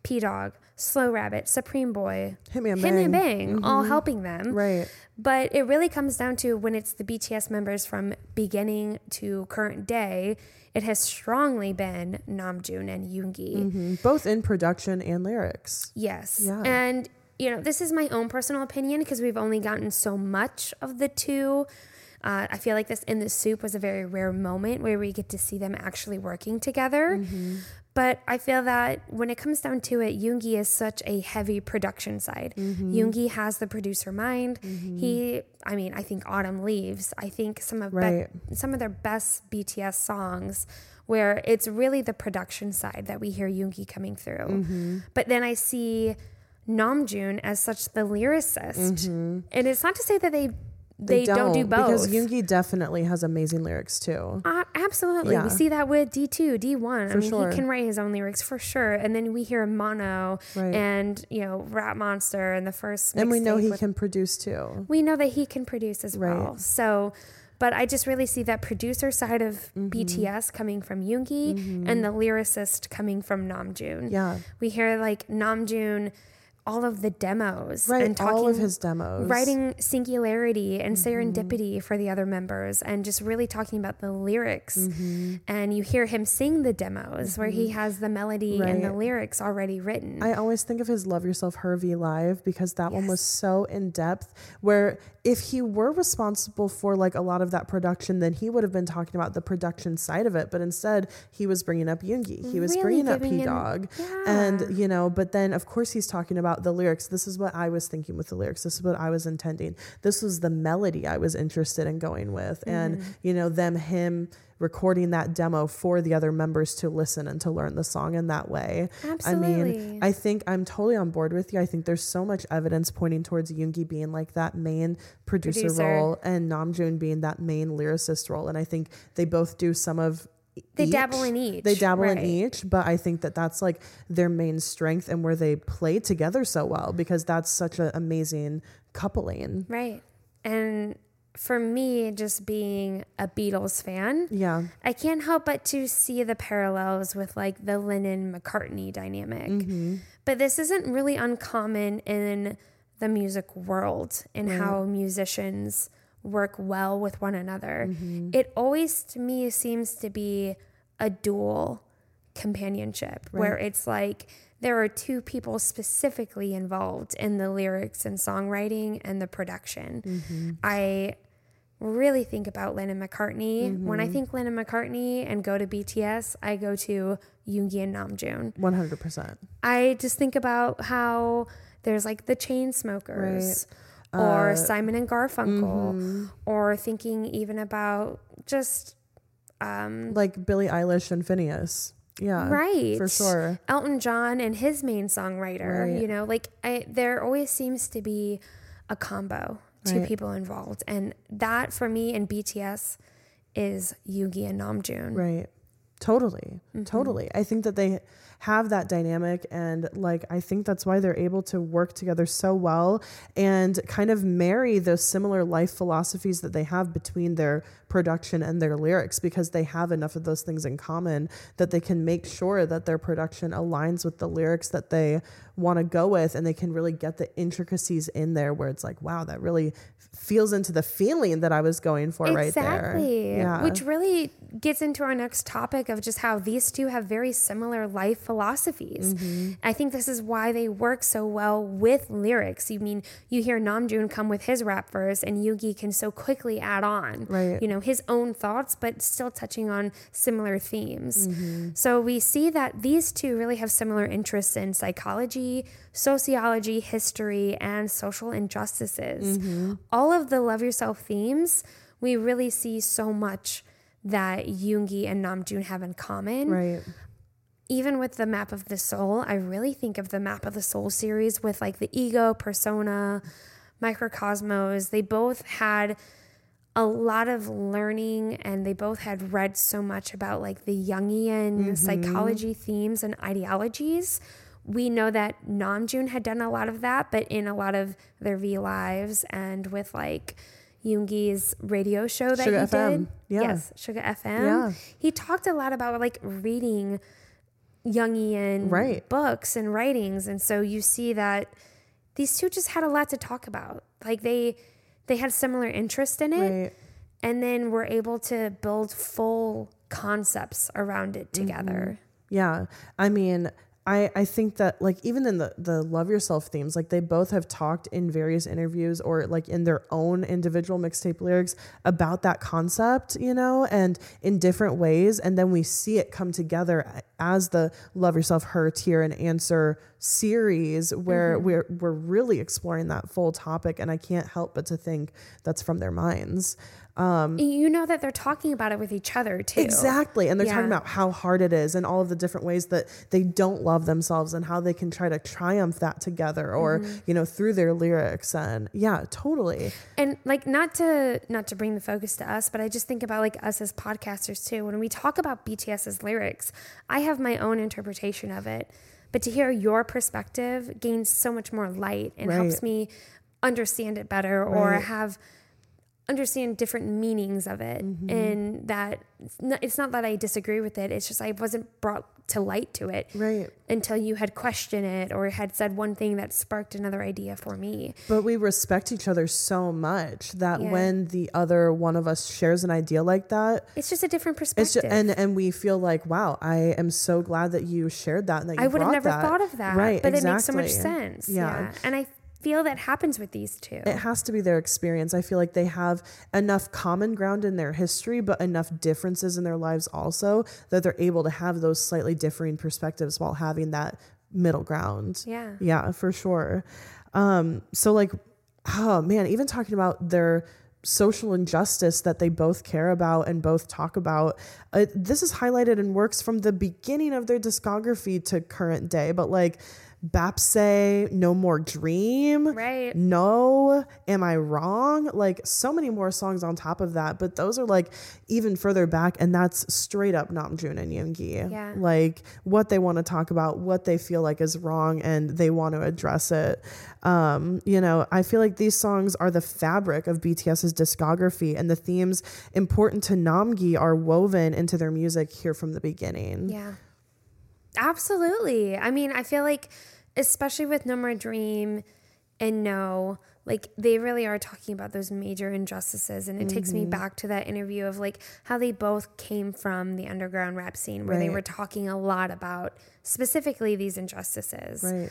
P-Dog, Slow Rabbit, Supreme Boy, Hit Me and Hit Me and Bang. Bang, Mm-hmm. all helping them. Right. But it really comes down to when it's the B T S members from beginning to current day, it has strongly been Namjoon and Yoongi. Mm-hmm. Both in production and lyrics. Yes. Yeah. And, you know, this is my own personal opinion because we've only gotten so much of the two. Uh, I feel like this In the Soup was a very rare moment where we get to see them actually working together. Mm-hmm. But I feel that when it comes down to it, Yoongi is such a heavy production side. Mm-hmm. Yoongi has the producer mind. Mm-hmm. He, I mean, I think Autumn Leaves. I think some of Right. be- some of their best B T S songs where it's really the production side that we hear Yoongi coming through. Mm-hmm. But then I see Namjoon as such the lyricist. Mm-hmm. And it's not to say that they they, don't, do both. Because Yoongi definitely has amazing lyrics too. Uh, absolutely. Yeah. We see that with D two, D one. For I mean, sure. he can write his own lyrics for sure. And then we hear Mono Right. and, you know, Rap Monster and the first And we know mixtape he with- can produce too. we know that he can produce as Right. well. So, but I just really see that producer side of Mm-hmm. B T S coming from Yoongi and the lyricist coming from Namjoon. Yeah. We hear like Namjoon, all of the demos Right. and talking, all of his demos. writing singularity and Mm-hmm. serendipity for the other members and just really talking about the lyrics. Mm-hmm. And you hear him sing the demos where he has the melody and the Right. lyrics already written. I always think of his Love Yourself Hervey live because that one was so in depth where if he were responsible for like a lot of that production, then he would have been talking about the production side of it. But instead he was bringing up Yoongi. He was Really bringing up giving him- P-Dog. Yeah. And, you know, but then of course he's talking about the lyrics. This is what I was thinking with the lyrics. This is what I was intending. This was the melody I was interested in going with. And, you know, them, him recording that demo for the other members to listen and to learn the song in that way. I Absolutely. mean, I think I'm totally on board with you. I think there's so much evidence pointing towards Yoongi being like that main producer, Producer. role and Namjoon being that main lyricist role. And I think they both do some of They each. dabble in each, They dabble in right. each, but I think that that's like their main strength and where they play together so well because that's such an amazing coupling. Right. And for me, just being a Beatles fan, Yeah. I can't help but to see the parallels with like the Lennon-McCartney dynamic. Mm-hmm. But this isn't really uncommon in the music world in how musicians work well with one another. Mm-hmm. It always, to me, seems to be a dual companionship where it's like there are two people specifically involved in the lyrics and songwriting and the production. Mm-hmm. I really think about Lennon McCartney. When Mm-hmm. I think Lennon McCartney and go to B T S, I go to Yoongi and Namjoon. one hundred percent. I just think about how there's like the Chainsmokers or Uh, Simon and Garfunkel, mm-hmm. or thinking even about just um, Like Billie Eilish and Phineas. Yeah. right, For sure. Elton John and his main songwriter. Right. You know, like I, there always seems to be a combo, two Right. people involved, and that for me in B T S is Yoongi and Namjoon. Right. Totally. Mm-hmm. Totally. I think that they have that dynamic and like I think that's why they're able to work together so well and kind of marry those similar life philosophies that they have between their production and their lyrics because they have enough of those things in common that they can make sure that their production aligns with the lyrics that they want to go with and they can really get the intricacies in there where it's like wow that really feels into the feeling that I was going for right there. Exactly. Yeah. Which really gets into our next topic of just how these two have very similar life philosophies. Mm-hmm. I think this is why they work so well with lyrics. You mean you hear Namjoon come with his rap verse and Yoongi can so quickly add on, Right. you know, his own thoughts, but still touching on similar themes. Mm-hmm. So we see that these two really have similar interests in psychology, sociology, history, and social injustices. Mm-hmm. All of the Love Yourself themes, we really see so much that Yoongi and Namjoon have in common. Right. Even with the Map of the Soul, I really think of the Map of the Soul series with like the Ego, Persona, Microcosmos. They both had a lot of learning and they both had read so much about like the Jungian Mm-hmm. psychology themes and ideologies. We know that Namjoon had done a lot of that, but in a lot of their V Lives and with like Yoongi's radio show that Sugar he F M. did. Yeah. Yes, Sugar F M. Yeah. He talked a lot about like reading Jungian right. books and writings. And so you see that these two just had a lot to talk about. Like they they had similar interest in it, Right. and then were able to build full concepts around it together. Mm-hmm. Yeah. I mean, I, I think that like even in the, the Love Yourself themes, like they both have talked in various interviews or like in their own individual mixtape lyrics about that concept, you know, and in different ways. And then we see it come together as the Love Yourself, Her, Tear, and Answer series where mm-hmm. we're, we're really exploring that full topic. And I can't help but to think that's from their minds. Um, you know that they're talking about it with each other too. Exactly. And they're yeah. talking about how hard it is and all of the different ways that they don't love themselves and how they can try to triumph that together or, mm-hmm. you know, through their lyrics. And yeah, totally. And like, not to, not to bring the focus to us, but I just think about like us as podcasters too. When we talk about BTS's lyrics, I have my own interpretation of it, but to hear your perspective gains so much more light and right. helps me understand it better right. or have understand different meanings of it. Mm-hmm. And that it's not that I disagree with it. It's just, I wasn't brought to light to it right. until you had questioned it or had said one thing that sparked another idea for me. But we respect each other so much that yeah. when the other one of us shares an idea like that, it's just a different perspective. It's just, and, and we feel like, wow, I am so glad that you shared that. And that you I would have never that. thought of that. Right. But exactly. it makes so much sense. Yeah. yeah. And I feel that happens with these two. It has to be their experience. I feel like they have enough common ground in their history, but enough differences in their lives also that they're able to have those slightly differing perspectives while having that middle ground. Yeah. Yeah, for sure. Um, so like, oh man, even talking about their social injustice that they both care about and both talk about. Uh, this is highlighted in works from the beginning of their discography to current day, but like Bapse, No More Dream, right? No, Am I Wrong? Like so many more songs on top of that, but those are like even further back, and that's straight up Namjoon and Yoongi. Yeah. Like what they want to talk about, what they feel like is wrong, and they want to address it. Um, you know, I feel like these songs are the fabric of BTS's discography, and the themes important to Namgi are woven into their music here from the beginning. Yeah. Absolutely. I mean, I feel like, especially with No More Dream and No, like they really are talking about those major injustices. And it mm-hmm. takes me back to that interview of like how they both came from the underground rap scene where right. they were talking a lot about specifically these injustices. Right.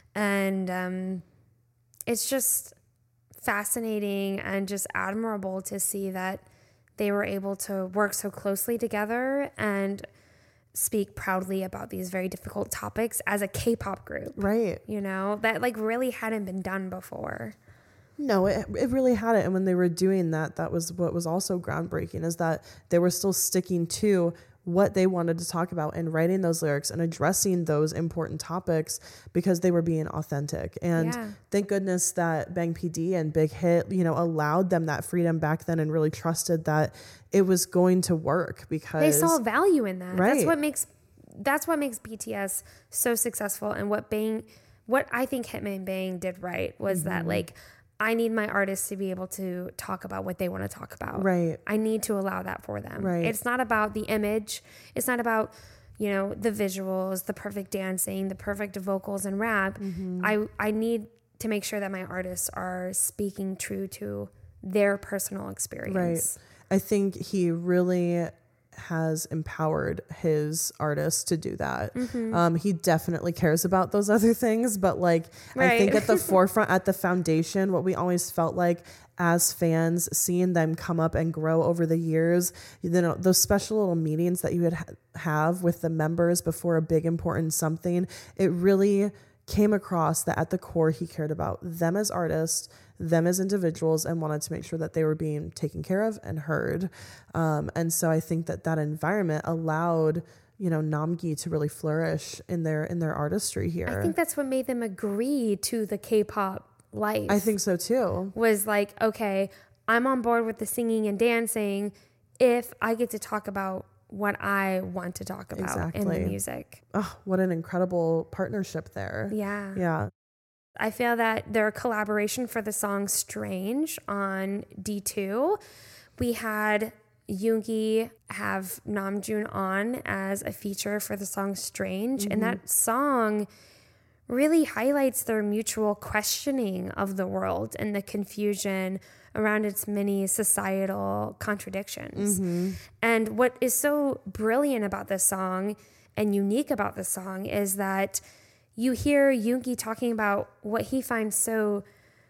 And um, it's just fascinating and just admirable to see that they were able to work so closely together and speak proudly about these very difficult topics as a K-pop group. Right. You know, that like really hadn't been done before. No, it, it really hadn't. And when they were doing that, that was what was also groundbreaking, is that they were still sticking to what they wanted to talk about and writing those lyrics and addressing those important topics because they were being authentic. And yeah. thank goodness that Bang P D and Big Hit, you know, allowed them that freedom back then and really trusted that it was going to work because they saw value in that. Right. That's what makes that's what makes B T S so successful. And what Bang, what I think Hitman Bang did right was mm-hmm. that like, I need my artists to be able to talk about what they want to talk about. Right. I need to allow that for them. Right. It's not about the image. It's not about, you know, the visuals, the perfect dancing, the perfect vocals and rap. Mm-hmm. I, I need to make sure that my artists are speaking true to their personal experience. Right. I think he really has empowered his artists to do that. Mm-hmm. Um, he definitely cares about those other things, but like, right. I think at the forefront, at the foundation, what we always felt like as fans, seeing them come up and grow over the years, you know, those special little meetings that you would ha- have with the members before a big important something, it really came across that at the core, he cared about them as artists, them as individuals, and wanted to make sure that they were being taken care of and heard. Um, and so I think that that environment allowed, you know, Namgi to really flourish in their in their artistry here. I think that's what made them agree to the K-pop life. I think so too. Was like, okay, I'm on board with the singing and dancing if I get to talk about what I want to talk about exactly. in the music. Oh, what an incredible partnership there. Yeah. Yeah. I feel that their collaboration for the song Strange on D two, we had Yoongi have Namjoon on as a feature for the song Strange. Mm-hmm. And that song really highlights their mutual questioning of the world and the confusion around its many societal contradictions. Mm-hmm. And what is so brilliant about this song and unique about this song is that you hear Yoongi talking about what he finds so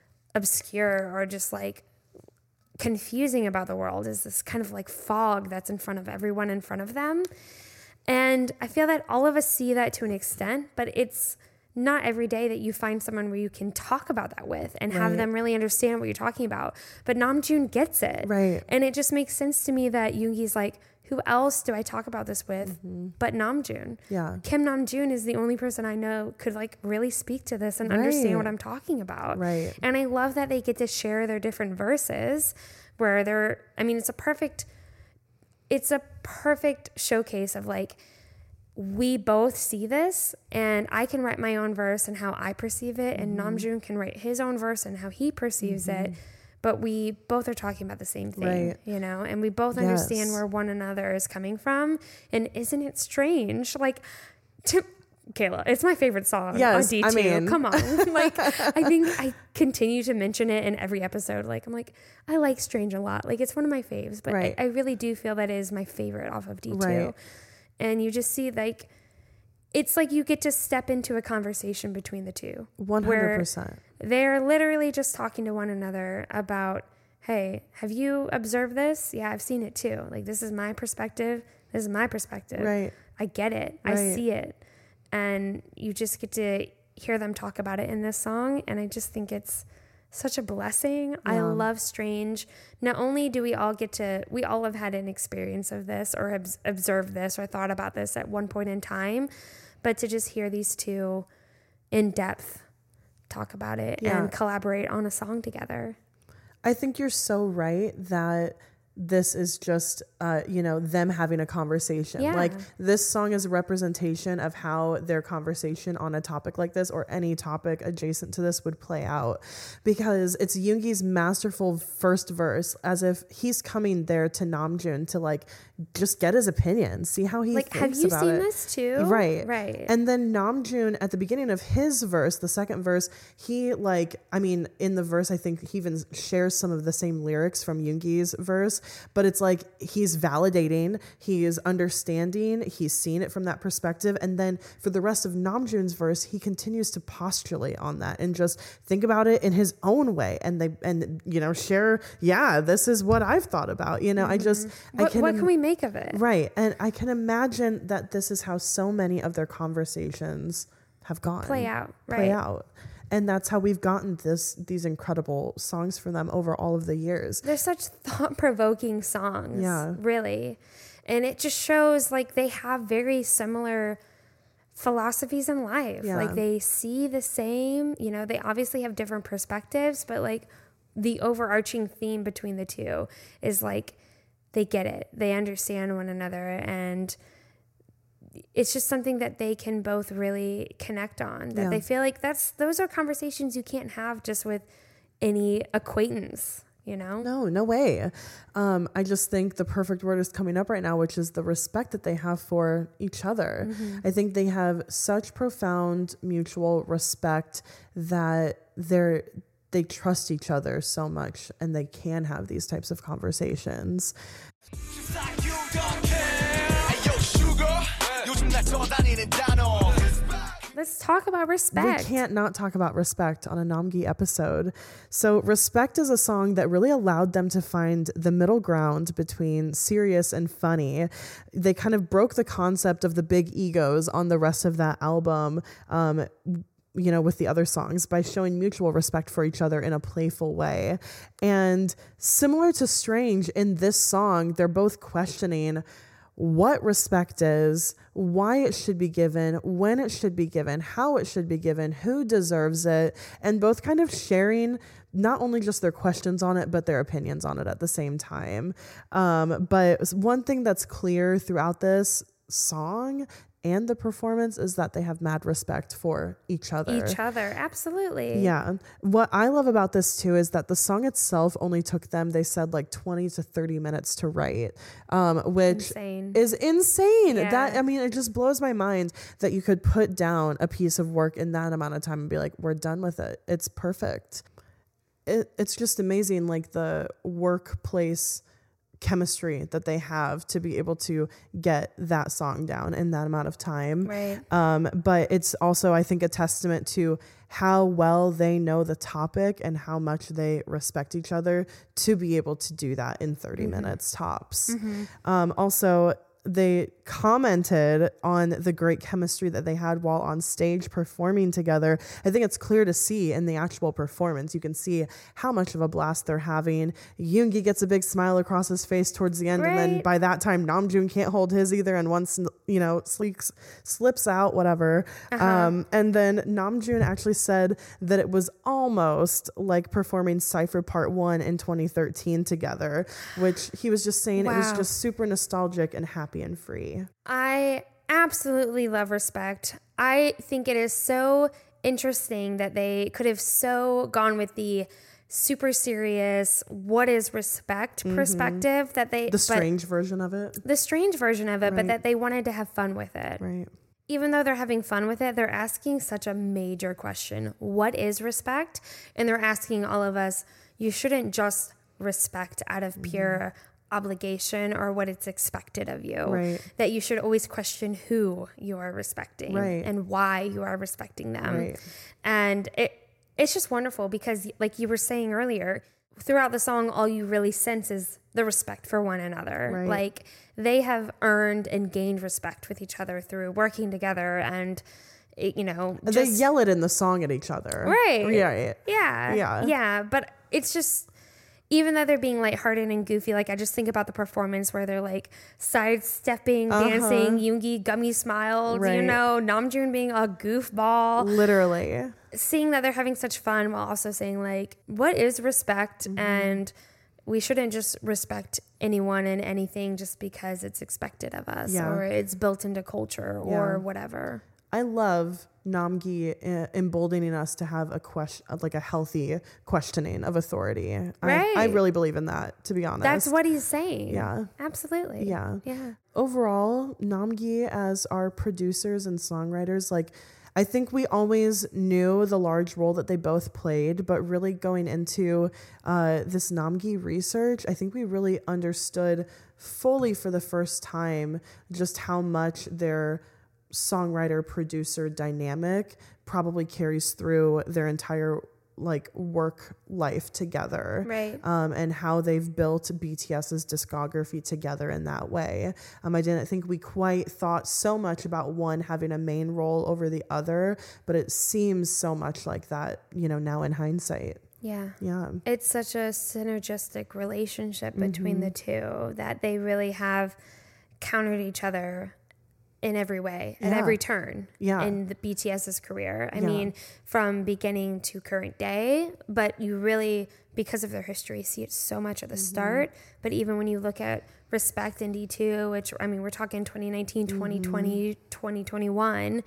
obscure or just like confusing about the world is this kind of like fog that's in front of everyone in front of them. And I feel that all of us see that to an extent, but it's not every day that you find someone where you can talk about that with and have right. them really understand what you're talking about. But Namjoon gets it. Right. And it just makes sense to me that Yoongi's like, who else do I talk about this with mm-hmm. but Namjoon? Yeah. Kim Namjoon is the only person I know could like really speak to this and right. understand what I'm talking about. Right. And I love that they get to share their different verses where they're, I mean, it's a perfect, it's a perfect showcase of like, we both see this and I can write my own verse and how I perceive it. Mm-hmm. And Namjoon can write his own verse and how he perceives mm-hmm. it. But we both are talking about the same thing, right. you know, and we both yes. understand where one another is coming from. And isn't it strange? Like, to, Kayla, it's my favorite song yes, on D two. I mean. Come on. Like, I think I continue to mention it in every episode. Like, I'm like, I like Strange a lot. Like, it's one of my faves, but right. I, I really do feel that it is my favorite off of D two. Right. And you just see, like, it's like you get to step into a conversation between the two. one hundred percent. They're literally just talking to one another about, hey, have you observed this? Yeah, I've seen it too. Like, this is my perspective. This is my perspective. Right. I get it. Right. I see it. And you just get to hear them talk about it in this song. And I just think it's such a blessing. Yeah. I love Strange. Not only do we all get to, we all have had an experience of this or have observed this or thought about this at one point in time, but to just hear these two in depth talk about it yeah. and collaborate on a song together. I think you're so right that this is just, uh, you know, them having a conversation. Yeah. Like, this song is a representation of how their conversation on a topic like this or any topic adjacent to this would play out, because it's Yoongi's masterful first verse, as if he's coming there to Namjoon to like just get his opinion, see how he like, thinks have you about seen it. this too? Right. Right. And then Namjoon at the beginning of his verse, the second verse, he like, I mean, in the verse, I think he even shares some of the same lyrics from Yoongi's verse, but it's like he's validating, he is understanding, he's seeing it from that perspective. And then for the rest of Namjoon's verse, he continues to postulate on that and just think about it in his own way. And they, and you know, share, yeah, this is what I've thought about, you know, mm-hmm. I just, what, I can, what can we make of it? Right. And I can imagine that this is how so many of their conversations have gone. Play out. Right. Play out. And that's how we've gotten this these incredible songs from them over all of the years. They're such thought-provoking songs, yeah. really. And it just shows like they have very similar philosophies in life. Yeah. Like they see the same, you know, they obviously have different perspectives, but like the overarching theme between the two is like they get it. They understand one another, and it's just something that they can both really connect on, that yeah. they feel like that's, those are conversations you can't have just with any acquaintance, you know? No, no way. Um, I just think the perfect word is coming up right now, which is the respect that they have for each other. Mm-hmm. I think they have such profound mutual respect that they're, they trust each other so much, and they can have these types of conversations. Let's talk about respect. We can't not talk about respect on a Namgi episode. So Respect is a song that really allowed them to find the middle ground between serious and funny. They kind of broke the concept of the big egos on the rest of that album, um, you know, with the other songs, by showing mutual respect for each other in a playful way. And similar to Strange, in this song, they're both questioning what respect is, why it should be given, when it should be given, how it should be given, who deserves it, and both kind of sharing not only just their questions on it, but their opinions on it at the same time. Um, but one thing that's clear throughout this song and the performance is that they have mad respect for each other. Each other, absolutely. Yeah. What I love about this too is that the song itself only took them, they said, like twenty to thirty minutes to write, um, which Insane. is insane. Yeah. That, I mean, it just blows my mind that you could put down a piece of work in that amount of time and be like, we're done with it. It's perfect. It, it's just amazing, like the workplace chemistry that they have to be able to get that song down in that amount of time. Right. Um, but it's also, I think, a testament to how well they know the topic and how much they respect each other to be able to do that in thirty mm-hmm. minutes tops. Mm-hmm. Um, also, they commented on the great chemistry that they had while on stage performing together. I think it's clear to see in the actual performance. You can see how much of a blast they're having. Yoongi gets a big smile across his face towards the end, right. and then by that time, Namjoon can't hold his either, and once, you know, sleeks, slips out, whatever. Uh-huh. Um, and then Namjoon actually said that it was almost like performing Cypher Part One in twenty thirteen together, which he was just saying wow. it was just super nostalgic and happy and free. I absolutely love Respect. I think it is so interesting that they could have so gone with the super serious, what is respect mm-hmm. perspective that they... The strange version of it. The strange version of it, right. but that they wanted to have fun with it. Right. Even though they're having fun with it, they're asking such a major question. What is respect? And they're asking all of us, you shouldn't just respect out of pure... Mm-hmm. obligation or what it's expected of you, right. that you should always question who you are respecting right. and why you are respecting them. Right. And it it's just wonderful because, like you were saying earlier, throughout the song, all you really sense is the respect for one another. Right. Like they have earned and gained respect with each other through working together and it, you know, just, they yell it in the song at each other. Right. Yeah. Yeah. Yeah. Yeah. But it's just, even though they're being lighthearted and goofy, like I just think about the performance where they're like sidestepping, uh-huh. dancing, Yoongi gummy smiles, right. you know, Namjoon being a goofball. Literally. Seeing that they're having such fun while also saying like, what is respect? Mm-hmm. And we shouldn't just respect anyone and anything just because it's expected of us yeah. or it's built into culture or yeah. whatever. I love Namgi emboldening us to have a question, like a healthy questioning of authority. Right. I, I really believe in that, to be honest. That's what he's saying. Yeah. Absolutely. Yeah. Yeah. Overall, Namgi as our producers and songwriters, like, I think we always knew the large role that they both played, but really going into uh, this Namgi research, I think we really understood fully for the first time just how much their songwriter producer dynamic probably carries through their entire like work life together, right? Um, and how they've built BTS's discography together in that way. Um, I didn't think we quite thought so much about one having a main role over the other, but it seems so much like that, you know, now in hindsight. Yeah. Yeah. It's such a synergistic relationship between mm-hmm. the two that they really have countered each other in every way, at yeah. every turn yeah. in the BTS's career. I yeah. mean, from beginning to current day, but you really, because of their history, see it so much at the mm-hmm. start. But even when you look at Respect and D two, which, I mean, we're talking twenty nineteen, mm-hmm. twenty twenty, twenty twenty-one,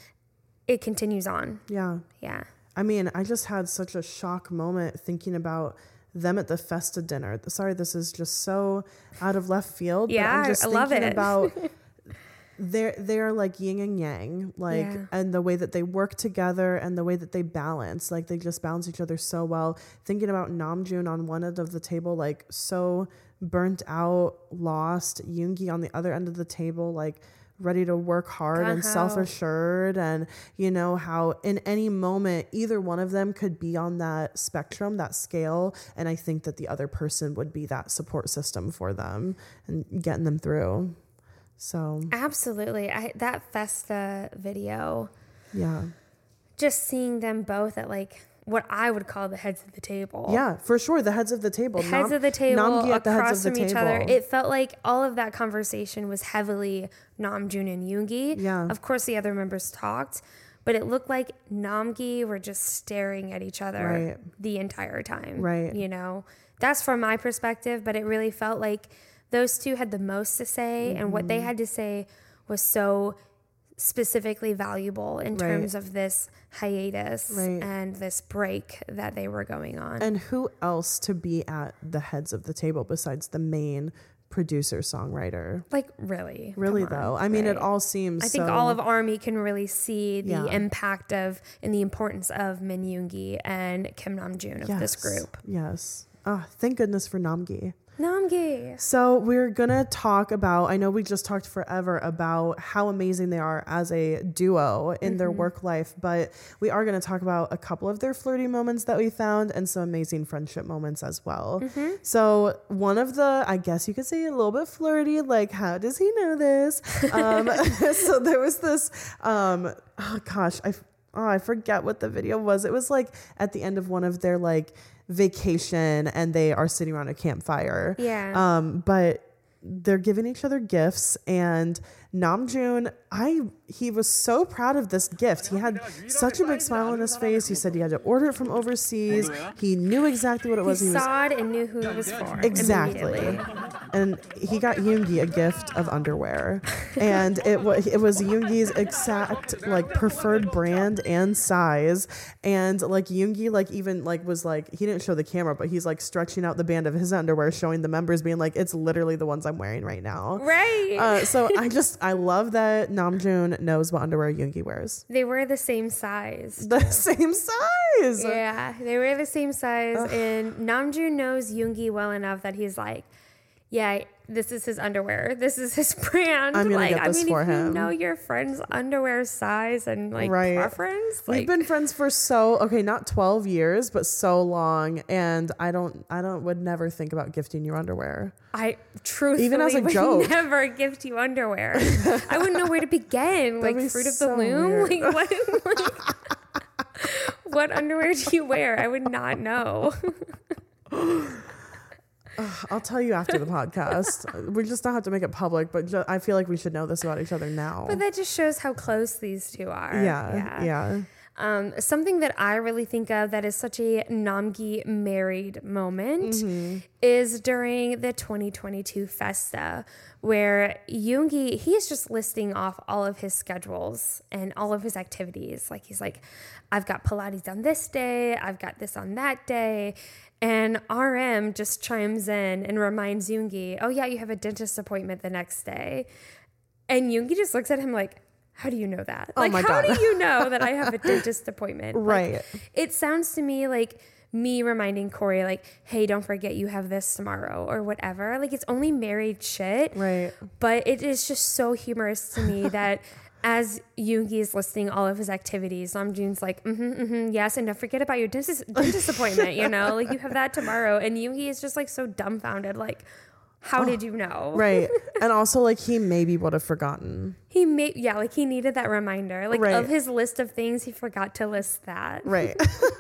it continues on. Yeah. Yeah. I mean, I just had such a shock moment thinking about them at the Festa dinner. Sorry, this is just so out of left field. Yeah, but I'm just I love thinking it. about they're they're like yin and yang, like yeah. and the way that they work together and the way that they balance, like they just balance each other so well. Thinking about Namjoon on one end of the table, like so burnt out, lost. Yoongi on the other end of the table, like ready to work hard uh-huh. and self-assured, and you know how in any moment either one of them could be on that spectrum, that scale, and I think that the other person would be that support system for them and getting them through. So absolutely. I, that Festa video, yeah, just seeing them both at like what I would call the heads of the table. Yeah, for sure. The heads of the table. The heads Nam, of the table Namgi at the across heads of from the each table. other. It felt like all of that conversation was heavily Namjoon and Yoongi. Yeah. Of course, the other members talked, but it looked like Namgi were just staring at each other right. the entire time. Right. You know, that's from my perspective, but it really felt like those two had the most to say, mm-hmm. and what they had to say was so specifically valuable in Right. terms of this hiatus Right. and this break that they were going on. And who else to be at the heads of the table besides the main producer songwriter? Like, really? Really, Come on, though. I mean, it right? all seems I think so- all of ARMY can really see the Yeah. impact of and the importance of Min Yoongi and Kim Namjoon of this group. Yes. Oh, thank goodness for Namgi. Namgi. So we're going to talk about, I know we just talked forever about how amazing they are as a duo in their work life, but we are going to talk about a couple of their flirty moments that we found and some amazing friendship moments as well. So one of the, I guess you could say a little bit flirty, like, how does he know this? Um, so there was this, um, oh gosh, I, oh, I forget what the video was. It was like at the end of one of their like vacation and they are sitting around a campfire. Yeah. Um, but they're giving each other gifts, and Namjoon, I he was so proud of this gift. He had such a big smile on his face. He said he had to order it from overseas. He knew exactly what it was. He, He was saw it and knew who it was for. exactly, immediately. and he got Yoongi a gift of underwear, and it was it was Yoongi's exact like preferred brand and size, and like Yoongi like even like was like he didn't show the camera, but he's like stretching out the band of his underwear, showing the members, being like, it's literally the ones I'm wearing right now. Right. Uh, so I just I love that Namjoon knows what underwear Yoongi wears. They were the same size. The same size. Yeah, they were the same size. Ugh. And Namjoon knows Yoongi well enough that he's like, yeah, this is his underwear. This is his brand. I'm gonna like, get this I mean, for if him. you know your friend's underwear size and like Right. preference, We've like, been friends for so okay, not twelve years, but so long, and I don't, I don't, would never think about gifting you underwear. I truthfully Even as a would joke. never gift you underwear. I wouldn't know where to begin. That'd Like be fruit of so the loom. weird. Like what? Like, what underwear do you wear? I would not know. I'll tell you after the podcast. We just don't have to make it public, but ju- I feel like we should know this about each other now. But that just shows how close these two are. yeah, yeah, Um, something that I really think of that is such a Namgi married moment Mm-hmm. is during the twenty twenty-two Festa, where Yoongi, he's just listing off all of his schedules and all of his activities. Like he's like, I've got Pilates on this day, I've got this on that day. And R M just chimes in and reminds Yoongi, oh yeah, you have a dentist appointment the next day. And Yoongi just looks at him like, how do you know that? Oh Like, my how God. do you know that I have a dentist appointment? Like, Right. it sounds to me like me reminding Corey, like, hey, don't forget you have this tomorrow or whatever. Like, it's only married shit. right. But it is just so humorous to me that as Yoongi is listing all of his activities, Namjoon's like, mm-hmm, mm-hmm, yes, and don't forget about your dentist, dentist appointment, you know? Like, you have that tomorrow. And Yoongi is just, like, so dumbfounded, like, how did you know? Right. And also, like, he maybe would have forgotten. He made, yeah, like, he needed that reminder. Like, Right. of his list of things, he forgot to list that. Right.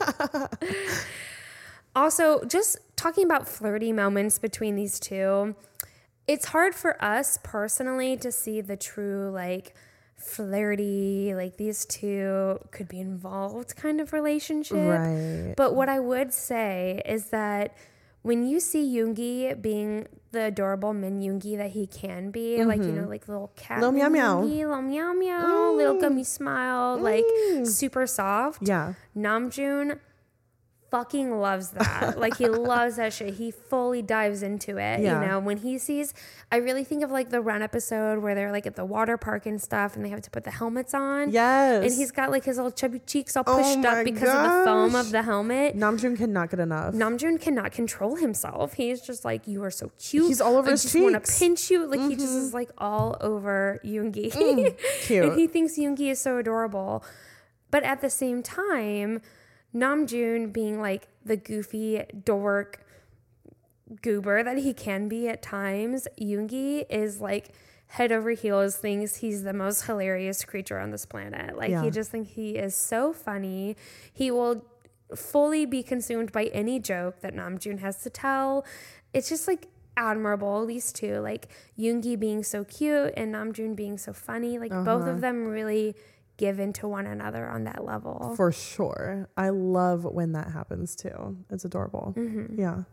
Also, just talking about flirty moments between these two, it's hard for us personally to see the true, like, flirty, like these two could be involved kind of relationship. Right. But what I would say is that when you see Yoongi being the adorable Min Yoongi that he can be, like, you know, like little cat Little meow Min meow. Yoongi, little meow meow, little gummy smile, like super soft. Yeah. Namjoon fucking loves that. Like, he loves that shit. He fully dives into it. Yeah. You know, when he sees, I really think of like the Run episode where they're like at the water park and stuff and they have to put the helmets on. Yes. And he's got like his little chubby cheeks all Oh pushed my up because of the foam gosh. of the helmet. Namjoon cannot get enough. Namjoon cannot control himself. He's just like, you are so cute. He's all over I his just want to cheeks. pinch you. Like, he just is like all over Yoongi. cute. And he thinks Yoongi is so adorable. But at the same time, Namjoon being like the goofy dork goober that he can be at times, Yoongi is like head over heels, thinks he's the most hilarious creature on this planet. Like, Yeah. he just thinks he is so funny. He will fully be consumed by any joke that Namjoon has to tell. It's just like admirable, these two, like Yoongi being so cute and Namjoon being so funny. Like, both of them really give into one another on that level. For sure. I love when that happens too. It's adorable. Mm-hmm. Yeah.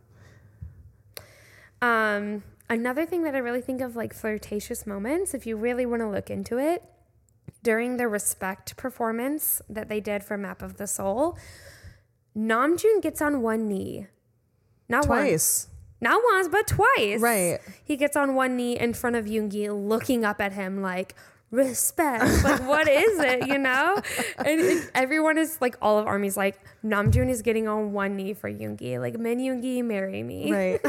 Um, another thing that I really think of, like flirtatious moments, if you really want to look into it, during the Respect performance that they did for Map of the Soul, Namjoon gets on one knee. Not Twice. once. Not once, but twice. Right. He gets on one knee in front of Yoongi, looking up at him like, respect. Like, what is it, you know? And it, everyone is like, all of ARMY's like, Namjoon is getting on one knee for Yoongi. Like, Min Yoongi, marry me. Right.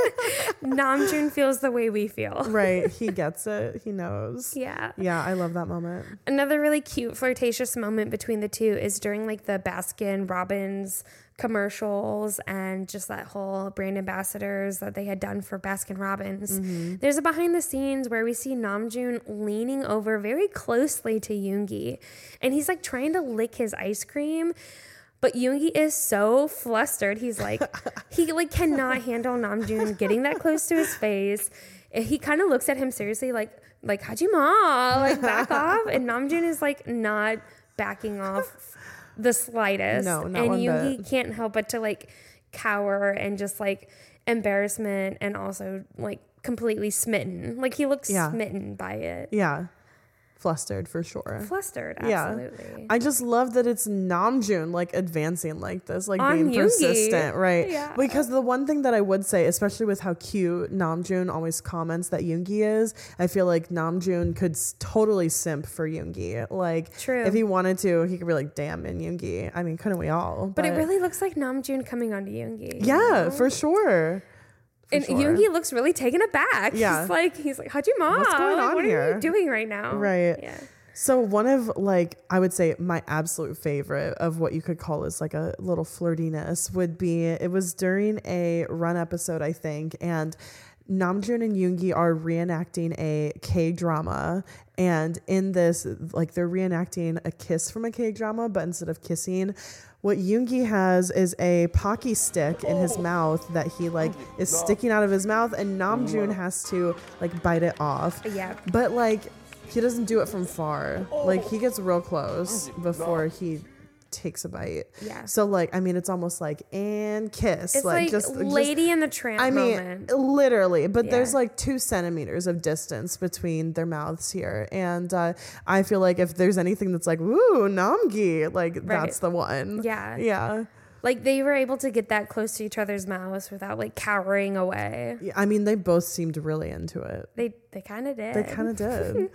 Namjoon feels the way we feel. Right. He gets it. He knows. Yeah. Yeah, I love that moment. Another really cute flirtatious moment between the two is during like the Baskin Robbins commercials and just that whole brand ambassadors that they had done for Baskin Robbins. Mm-hmm. There's a behind the scenes where we see Namjoon leaning over very closely to Yoongi, and he's like trying to lick his ice cream, but Yoongi is so flustered. He's like, he like cannot handle Namjoon getting that close to his face. He kind of looks at him seriously, like, like Hajima, like back off. And Namjoon is like not backing off the slightest. No, not and one Yoongi bit. can't help but to like cower and just like embarrassment and also like completely smitten. Like he looks Yeah. smitten by it. Yeah. Flustered for sure. Flustered, Yeah. absolutely. I just love that it's Namjoon like advancing like this, like On being Yoongi. persistent, right? Yeah. Because the one thing that I would say, especially with how cute Namjoon always comments that Yoongi is, I feel like Namjoon could s- totally simp for Yoongi. Like, True. if he wanted to, he could be like, "Damn, in Yoongi." I mean, couldn't we all? But, it really looks like Namjoon coming onto Yoongi. you yeah, know? for sure. For And sure. Yoongi looks really taken aback. Yeah. He's like, he's like, Hajima, What's going like, on what here? are you doing right now? Right. Yeah. So one of like I would say my absolute favorite of what you could call is like a little flirtiness would be it was during a run episode, I think, and Namjoon and Yoongi are reenacting a K-drama, and in this, like, they're reenacting a kiss from a K-drama, but instead of kissing, what Yoongi has is a Pocky stick in his mouth that he like is sticking out of his mouth, and Namjoon has to like bite it off. Yeah. But like he doesn't do it from far. Like he gets real close before he takes a bite. Yeah. So like I mean it's almost like and kiss. It's like, just Lady just, and the Tramp I mean moment. literally, but there's Yeah. like two centimeters of distance between their mouths here, and uh, I feel like if there's anything that's like woo Namgi, like that's the one. Yeah. Yeah. Like they were able to get that close to each other's mouths without like cowering away. Yeah, I mean they both seemed really into it. They they kind of did. They kind of did.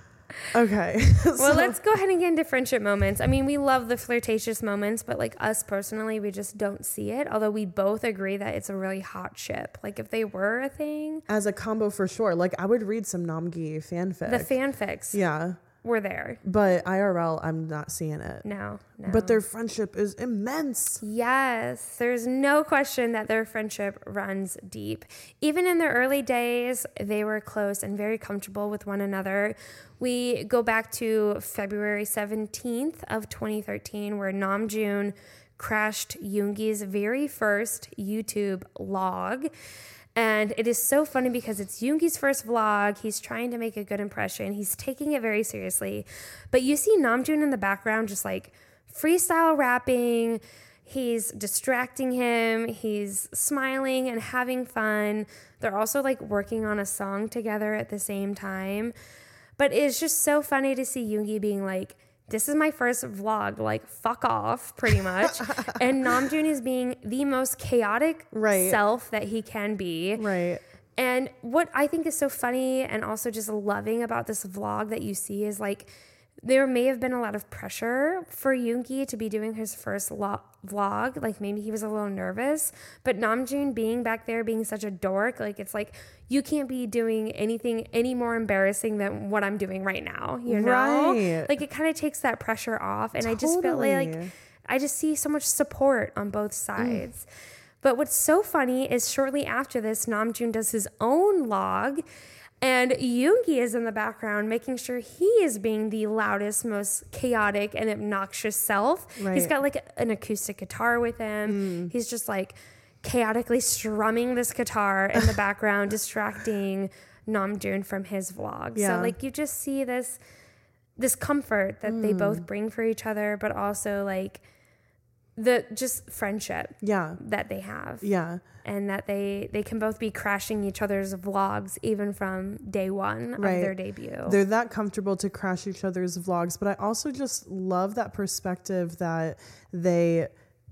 Okay. Well, So- let's go ahead and get into friendship moments. I mean, we love the flirtatious moments, but like us personally, we just don't see it. Although we both agree that it's a really hot ship. Like if they were a thing, as a combo for sure. Like I would read some Namgi fanfic. the fanfics Yeah. were there. But I R L, I'm not seeing it. No, no. But their friendship is immense. Yes, there's no question that their friendship runs deep. Even in their early days, they were close and very comfortable with one another. We go back to February seventeenth of twenty thirteen, where Namjoon crashed Yoongi's very first YouTube log. And it is so funny because it's Yoongi's first vlog. He's trying to make a good impression. He's taking it very seriously. But you see Namjoon in the background just like freestyle rapping. He's distracting him. He's smiling and having fun. They're also like working on a song together at the same time. But it's just so funny to see Yoongi being like, this is my first vlog, like fuck off, pretty much. And Namjoon is being the most chaotic Right. self that he can be. Right. And what I think is so funny and also just loving about this vlog that you see is like, there may have been a lot of pressure for Yoongi to be doing his first lo- vlog. Like maybe he was a little nervous, but Namjoon being back there being such a dork, like it's like, you can't be doing anything any more embarrassing than what I'm doing right now, you know? Right. Like it kind of takes that pressure off. And I just feel like, Totally. I just see so much support on both sides. Mm. But what's so funny is shortly after this, Namjoon does his own vlog, and Yoongi is in the background making sure he is being the loudest, most chaotic and obnoxious self. Right. He's got like an acoustic guitar with him. Mm. He's just like chaotically strumming this guitar in the background, distracting Namjoon from his vlog. Yeah. So like you just see this this comfort that mm. they both bring for each other, but also like the just friendship Yeah. that they have. Yeah. And that they, they can both be crashing each other's vlogs even from day one Right. of their debut. They're that comfortable to crash each other's vlogs, but I also just love that perspective that they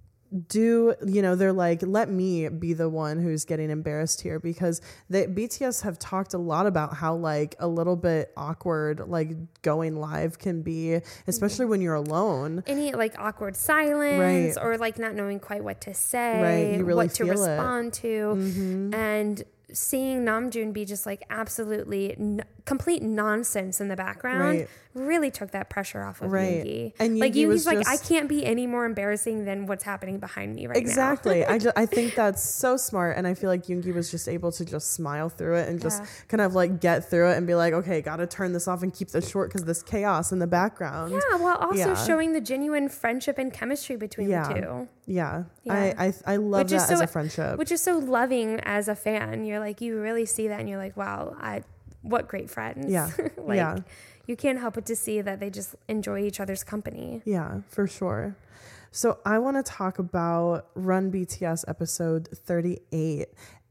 do, you know, they're like, let me be the one who's getting embarrassed here, because the B T S have talked a lot about how like a little bit awkward like going live can be, especially when you're alone. Any like awkward silence, Right. or like not knowing quite what to say, Right, you really what to feel it. respond to. Mm-hmm. And seeing Namjoon be just like absolutely n- complete nonsense in the background Right. really took that pressure off of Right. Yoongi. And like Yoongi was Yoongi's like, I just- can't be any more embarrassing than what's happening behind me right Exactly. now. I just, I think that's so smart, and I feel like Yoongi was just able to just smile through it and just Yeah. kind of like get through it and be like, okay, got to turn this off and keep this short because this chaos in the background. Yeah, while also Yeah. showing the genuine friendship and chemistry between Yeah. the two. Yeah, Yeah. I, I I love Which is that as so- a friendship. Which is so loving as a fan. You're like, you really see that and you're like, wow, I, what great friends. Yeah. like, Yeah. you can't help but to see that they just enjoy each other's company. Yeah, for sure. So I want to talk about Run B T S episode thirty-eight.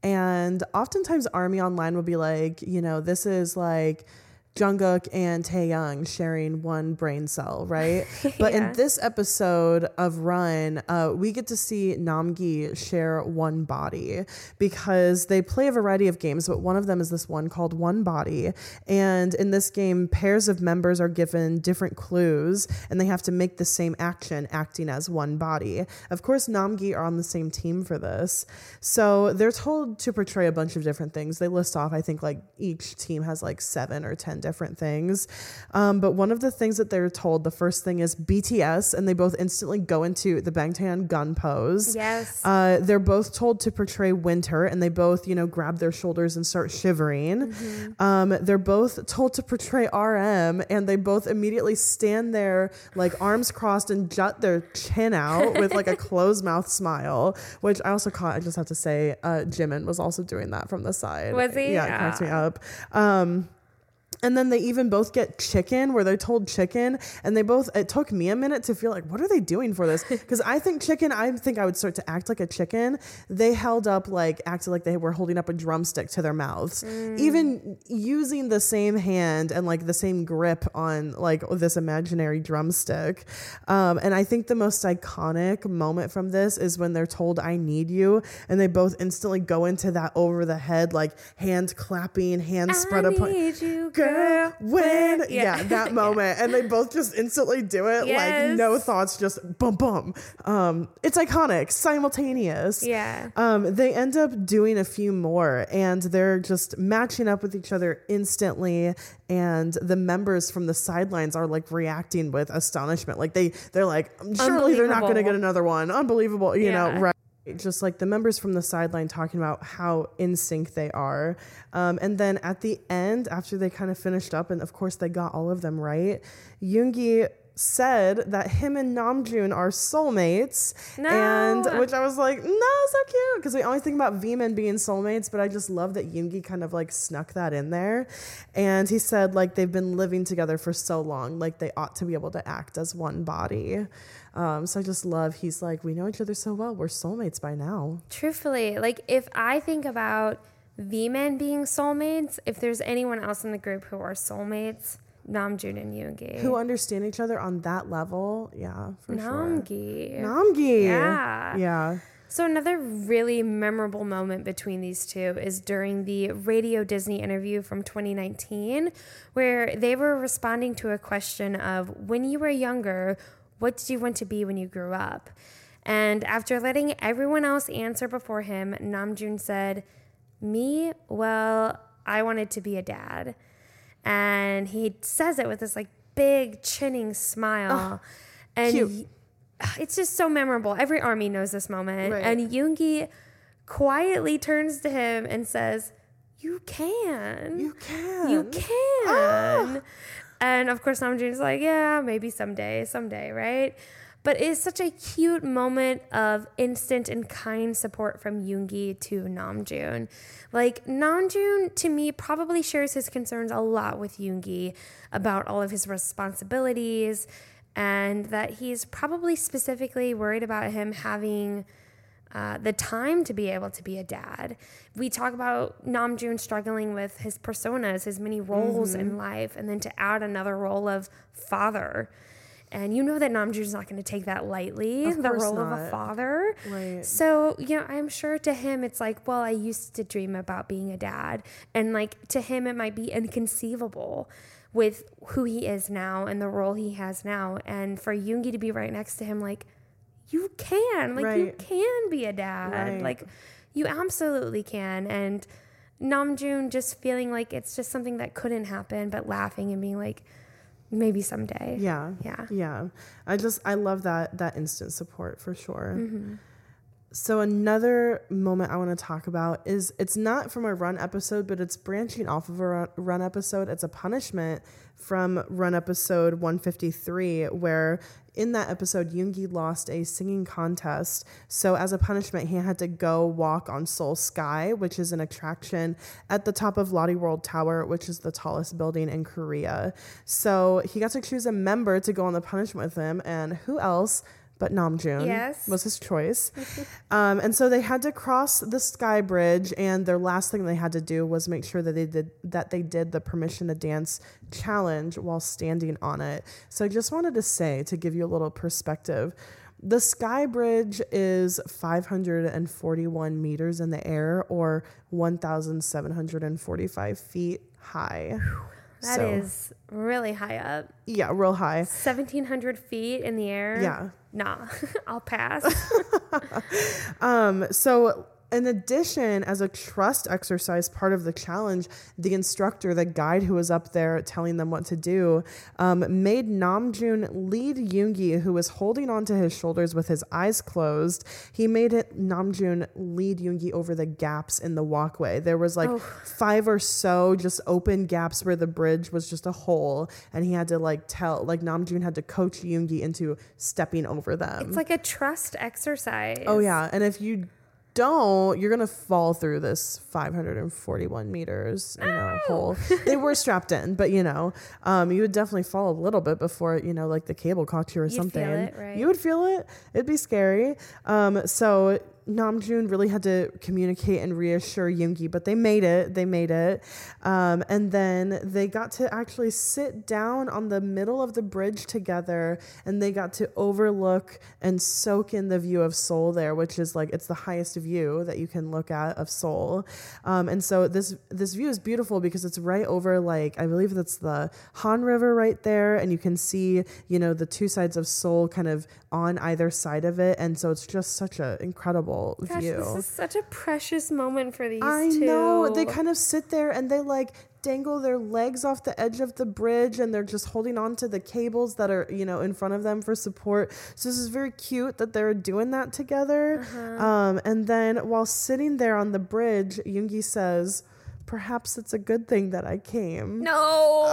And oftentimes Army Online will be like, you know, this is like Jungkook and Taehyung sharing one brain cell, right? But Yeah. in this episode of Run, uh, we get to see Namgi share one body, because they play a variety of games, but one of them is this one called One Body. And in this game, pairs of members are given different clues, and they have to make the same action, acting as one body. Of course, Namgi are on the same team for this. So they're told to portray a bunch of different things. They list off, I think, like each team has like seven or ten different things. Um, but one of the things that they're told, the first thing is B T S, and they both instantly go into the Bangtan gun pose. Yes. Uh, they're both told to portray winter, and they both, you know, grab their shoulders and start shivering. Mm-hmm. Um, they're both told to portray R M, and they both immediately stand there, like arms crossed and jut their chin out with like a closed mouth smile, which I also caught. I just have to say, uh, Jimin was also doing that from the side. Was he? Yeah, it cracks me up. Um, And then they even both get chicken, where they're told chicken, and they both, it took me a minute to feel like, what are they doing for this? Because I think chicken, I think I would start to act like a chicken. They held up, like, acted like they were holding up a drumstick to their mouths. Mm. Even using the same hand and like the same grip on like this imaginary drumstick. Um, and I think the most iconic moment from this is when they're told, I need you. And they both instantly go into that over the head, like hand clapping, hands spread I apart. need you, Girl, girl. win. Yeah. Yeah, that moment. And they both just instantly do it. Yes. Like no thoughts, just boom, boom. Um, it's iconic, simultaneous. Yeah. Um, they end up doing a few more, and they're just matching up with each other instantly. And the members from the sidelines are like reacting with astonishment. Like they, they're like, surely they're not going to Unbelievable. get another one. Unbelievable. You Yeah. know, right. Just like the members from the sideline talking about how in sync they are. Um, and then at the end, after they kind of finished up, and of course they got all of them right, Yoongi said that him and Namjoon are soulmates. No. And which I was like, no, so cute. Because we always think about V-Men being soulmates, but I just love that Yoongi kind of like snuck that in there. And he said like they've been living together for so long, like they ought to be able to act as one body. Um, so I just love, he's like, we know each other so well. We're soulmates by now. Truthfully, like if I think about V-Men being soulmates, if there's anyone else in the group who are soulmates, Namjoon and Yoongi. Who understand each other on that level. Yeah, for Namgi. sure. Namgi. Yeah. Yeah. So another really memorable moment between these two is during the Radio Disney interview from twenty nineteen, where they were responding to a question of, when you were younger, what did you want to be when you grew up? And after letting everyone else answer before him, Namjoon said, me? Well, I wanted to be a dad. And he says it with this like big chinning smile. and cute. y- it's just so memorable. Every army knows this moment. Right. And Yoongi quietly turns to him and says, you can. You can. You can. And of course, Namjoon's like, yeah, maybe someday, someday, right? But it's such a cute moment of instant and kind support from Yoongi to Namjoon. Like, Namjoon, to me, probably shares his concerns a lot with Yoongi about all of his responsibilities and that he's probably specifically worried about him having uh, the time to be able to be a dad. We talk about Namjoon struggling with his personas, his many roles mm-hmm. in life, and then to add another role of father. And you know that Namjoon's not going to take that lightly, of the role not. of a father. Right. So, you know, I'm sure to him it's like, well, I used to dream about being a dad. And like to him it might be inconceivable with who he is now and the role he has now. And for Yoongi to be right next to him, like, you can. Like, right. you can be a dad. Right. Like, you absolutely can. And Namjoon just feeling like it's just something that couldn't happen, but laughing and being like, maybe someday. Yeah. Yeah. Yeah. I just, I love that, that instant support for sure. Mm-hmm. So another moment I want to talk about is, it's not from a Run episode, but it's branching off of a Run episode. It's a punishment from Run episode one fifty-three, where in that episode, Yoongi lost a singing contest. So as a punishment, he had to go walk on Seoul Sky, which is an attraction at the top of Lotte World Tower, which is the tallest building in Korea. So he got to choose a member to go on the punishment with him. And who else but Namjoon yes. was his choice. um, and so they had to cross the Sky Bridge, and their last thing they had to do was make sure that they did that they did the permission to dance challenge while standing on it. So I just wanted to say, to give you a little perspective, the Sky Bridge is five hundred forty-one meters in the air, or one thousand seven hundred forty-five feet high. That so, is really high up. Yeah, real high. seventeen hundred feet in the air. Yeah. Nah, I'll pass. um, so in addition, as a trust exercise, part of the challenge, the instructor, the guide who was up there telling them what to do, um, made Namjoon lead Yoongi, who was holding onto his shoulders with his eyes closed. He made it Namjoon lead Yoongi over the gaps in the walkway. There was like oh. five or so just open gaps where the bridge was just a hole, and he had to like tell, like Namjoon had to coach Yoongi into stepping over them. It's like a trust exercise. Oh yeah, and if you don't, you're gonna fall through this five hundred forty-one meters, you know, Ow! hole. They were strapped in, but you know, um, you would definitely fall a little bit before, you know, like the cable caught you or You'd something. Feel it, right? You would feel it. It'd be scary. Um, so Namjoon really had to communicate and reassure Yoongi, but they made it. They made it. Um, and then they got to actually sit down on the middle of the bridge together, and they got to overlook and soak in the view of Seoul there, which is like, it's the highest view that you can look at of Seoul. Um, and so this, this view is beautiful because it's right over, like, I believe that's the Han River right there. And you can see, you know, the two sides of Seoul kind of on either side of it. And so it's just such an incredible Gosh, view. This is such a precious moment for these I two. know. They kind of sit there and they like dangle their legs off the edge of the bridge, and they're just holding on to the cables that are, you know, in front of them for support. So this is very cute that they're doing that together. Uh-huh. Um, and then while sitting there on the bridge, Yoongi says, "Perhaps it's a good thing that I came." No,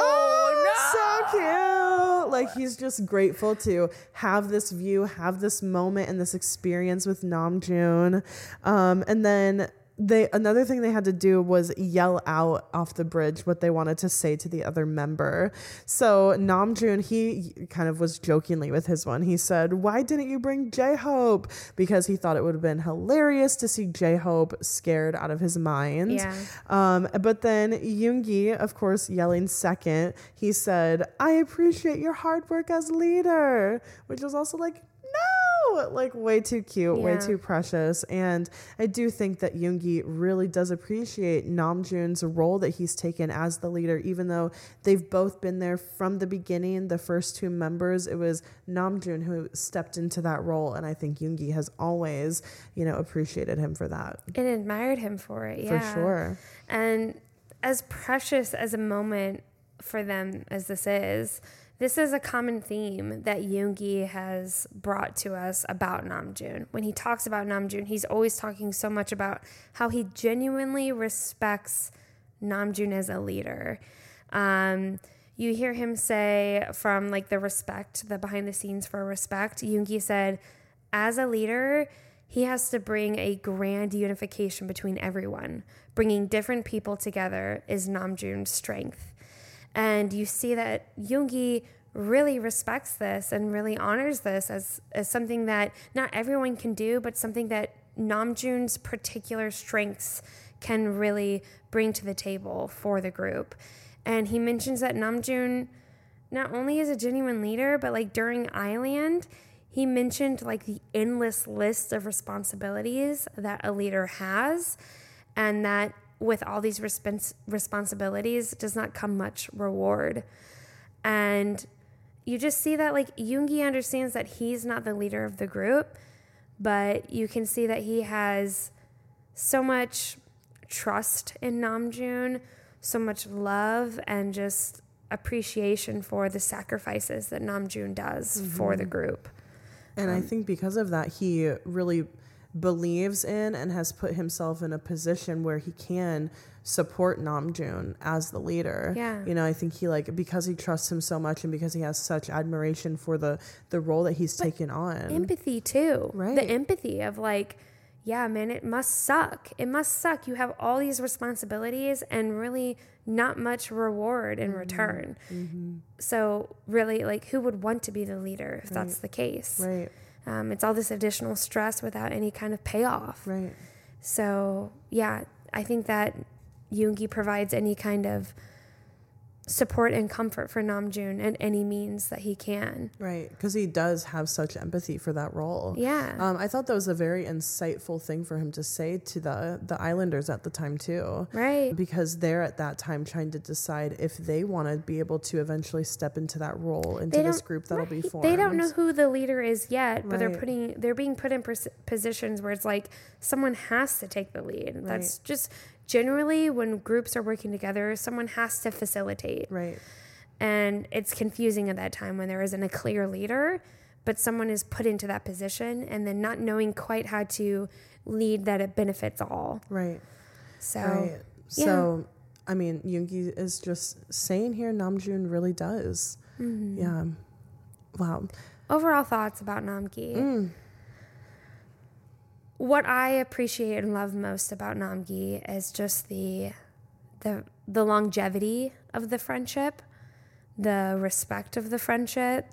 oh, no. So cute. Like, he's just grateful to have this view, have this moment and this experience with Namjoon. Um, and then they another thing they had to do was yell out off the bridge what they wanted to say to the other member. So Namjoon, he kind of was jokingly with his one. He said, "Why didn't you bring J-Hope?" Because he thought it would have been hilarious to see J-Hope scared out of his mind. Yeah. Um, but then Yoongi, of course, yelling second, he said, "I appreciate your hard work as leader," which was also like, no, like way too cute, yeah. way too precious. And I do think that Yoongi really does appreciate Namjoon's role that he's taken as the leader, even though they've both been there from the beginning. The first two members, it was Namjoon who stepped into that role. And I think Yoongi has always, you know, appreciated him for that. And admired him for it. Yeah. For sure. And as precious as a moment for them as this is, this is a common theme that Yoongi has brought to us about Namjoon. When he talks about Namjoon, he's always talking so much about how he genuinely respects Namjoon as a leader. Um, you hear him say from like the respect, the behind the scenes for respect, Yoongi said, as a leader, he has to bring a grand unification between everyone. Bringing different people together is Namjoon's strength. And you see that Yoongi really respects this and really honors this as, as something that not everyone can do, but something that Namjoon's particular strengths can really bring to the table for the group. And he mentions that Namjoon not only is a genuine leader, but like during Island, he mentioned like the endless list of responsibilities that a leader has, and that with all these respons- responsibilities does not come much reward. And you just see that like Yoongi understands that he's not the leader of the group, but you can see that he has so much trust in Namjoon, so much love and just appreciation for the sacrifices that Namjoon does mm-hmm. for the group. And um, I think because of that, he really believes in and has put himself in a position where he can support Namjoon as the leader. Yeah. You know, I think he like, because he trusts him so much and because he has such admiration for the, the role that he's but taken on. Empathy too. Right. The empathy of like, yeah, man, it must suck. It must suck. You have all these responsibilities and really not much reward in mm-hmm. return. Mm-hmm. So really, like, who would want to be the leader if right. that's the case? Right. Um, it's all this additional stress without any kind of payoff. Right. So, yeah, I think that Yoongi provides any kind of support and comfort for Namjoon in any means that he can. Right, because he does have such empathy for that role. Yeah. Um, I thought that was a very insightful thing for him to say to the, the Islanders at the time, too. Right. Because they're at that time trying to decide if they want to be able to eventually step into that role, into this group that'll right. be formed. They don't know who the leader is yet, but right. they're putting they're being put in pos- positions where it's like someone has to take the lead. Right. That's just generally when groups are working together, someone has to facilitate. Right. And it's confusing at that time when there isn't a clear leader, but someone is put into that position and then not knowing quite how to lead that it benefits all. Right. So, right. Yeah. So, I mean, Yoongi is just saying here Namjoon really does. Mm-hmm. Yeah. Wow. Overall thoughts about Namgi. Mm. What I appreciate and love most about Namgi is just the the the longevity of the friendship, the respect of the friendship,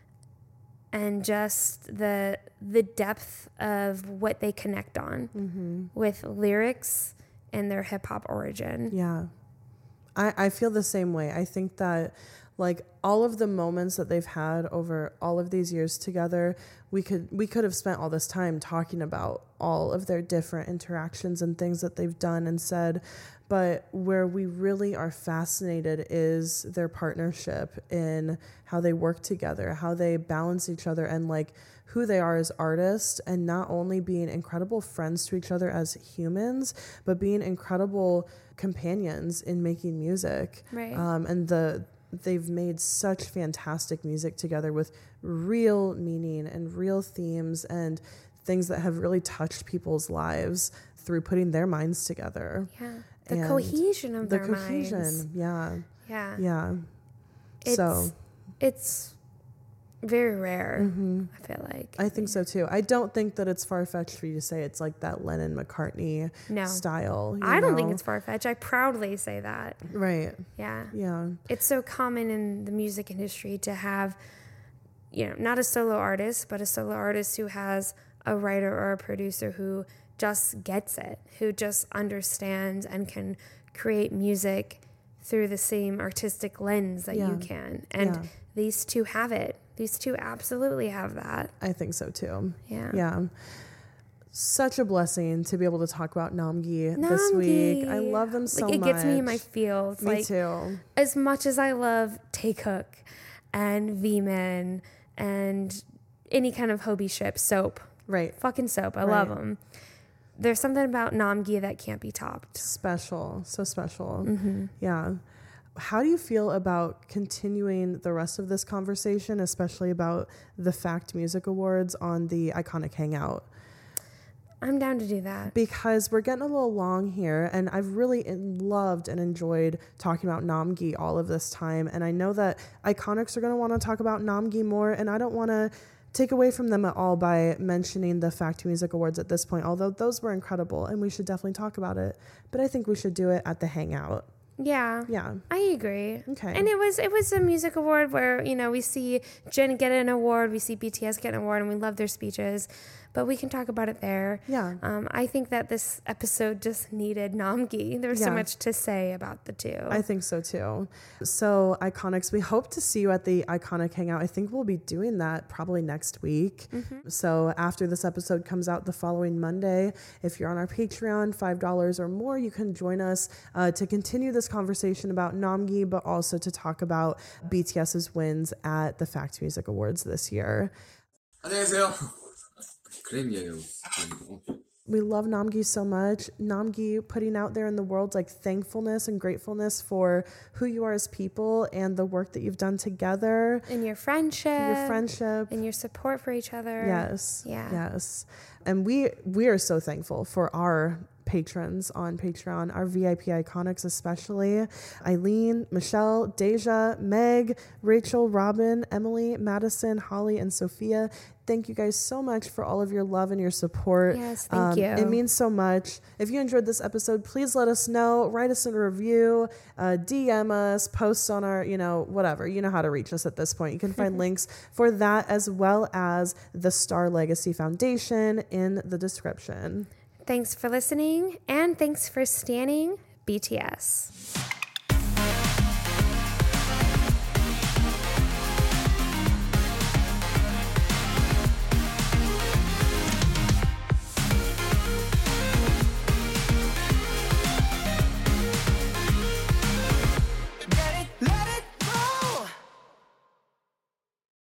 and just the the depth of what they connect on mm-hmm. with lyrics and their hip hop origin. Yeah. I, I feel the same way. I think that like all of the moments that they've had over all of these years together, we could we could have spent all this time talking about all of their different interactions and things that they've done and said. But where we really are fascinated is their partnership in how they work together, how they balance each other, and like who they are as artists, and not only being incredible friends to each other as humans, but being incredible companions in making music. Right. Um, and the they've made such fantastic music together with real meaning and real themes and things that have really touched people's lives through putting their minds together. Yeah. The and cohesion of the their cohesion, minds. yeah. Yeah. Yeah. It's, so it's very rare, mm-hmm. I feel like. I think so too. I don't think that it's far-fetched for you to say it's like that Lennon-McCartney no. style. You I don't know? think it's far-fetched. I proudly say that. Right. Yeah. Yeah. It's so common in the music industry to have, you know, not a solo artist, but a solo artist who has a writer or a producer who just gets it, who just understands and can create music through the same artistic lens that yeah. you can. And yeah. these two have it. These two absolutely have that. I think so too. Yeah. Yeah. Such a blessing to be able to talk about Namgi, Namgi. this week. I love them so like, it much. It gets me in my feels. Me like, too. As much as I love Taekook and V-Man and any kind of Hobie ship, soap. Right. Fucking soap. I right. love them. There's something about Namgi that can't be topped. Special. So special. Mm-hmm. Yeah. How do you feel about continuing the rest of this conversation, especially about the Fact Music Awards on the Iconic Hangout? I'm down to do that. Because we're getting a little long here, and I've really loved and enjoyed talking about Namgi all of this time. And I know that Iconics are going to want to talk about Namgi more, and I don't want to take away from them at all by mentioning the Fact Music Awards at this point, although those were incredible, and we should definitely talk about it. But I think we should do it at the Hangout. Yeah. Yeah. I agree. Okay. And it was it was a music award where, you know, we see Jin get an award, we see B T S get an award, and we love their speeches. But we can talk about it there. Yeah. Um, I think that this episode just needed Namgi. There was so Yeah. much to say about the two. I think so too. So Iconics, we hope to see you at the Iconic Hangout. I think we'll be doing that probably next week. Mm-hmm. So after this episode comes out the following Monday, if you're on our Patreon, five dollars or more, you can join us uh, to continue this conversation about Namgi, but also to talk about BTS's wins at the Fact Music Awards this year. 안녕하세요. 그램 이야기하고 We love Namgi so much. Namgi putting out there in the world like thankfulness and gratefulness for who you are as people and the work that you've done together. and your friendship. Your friendship. And your support for each other. Yes. Yeah. Yes. And we we are so thankful for our patrons on Patreon, our V I P Iconics especially. Eileen, Michelle, Deja, Meg, Rachel, Robin, Emily, Madison, Holly, and Sophia. Thank you guys so much for all of your love and your support. Yes, thank you. It means so much. If you enjoyed this episode, please let us know. Write us a review, uh, D M us, post on our, you know, whatever. You know how to reach us at this point. You can find links for that as well as the Star Legacy Foundation in the description. Thanks for listening, and thanks for standing B T S.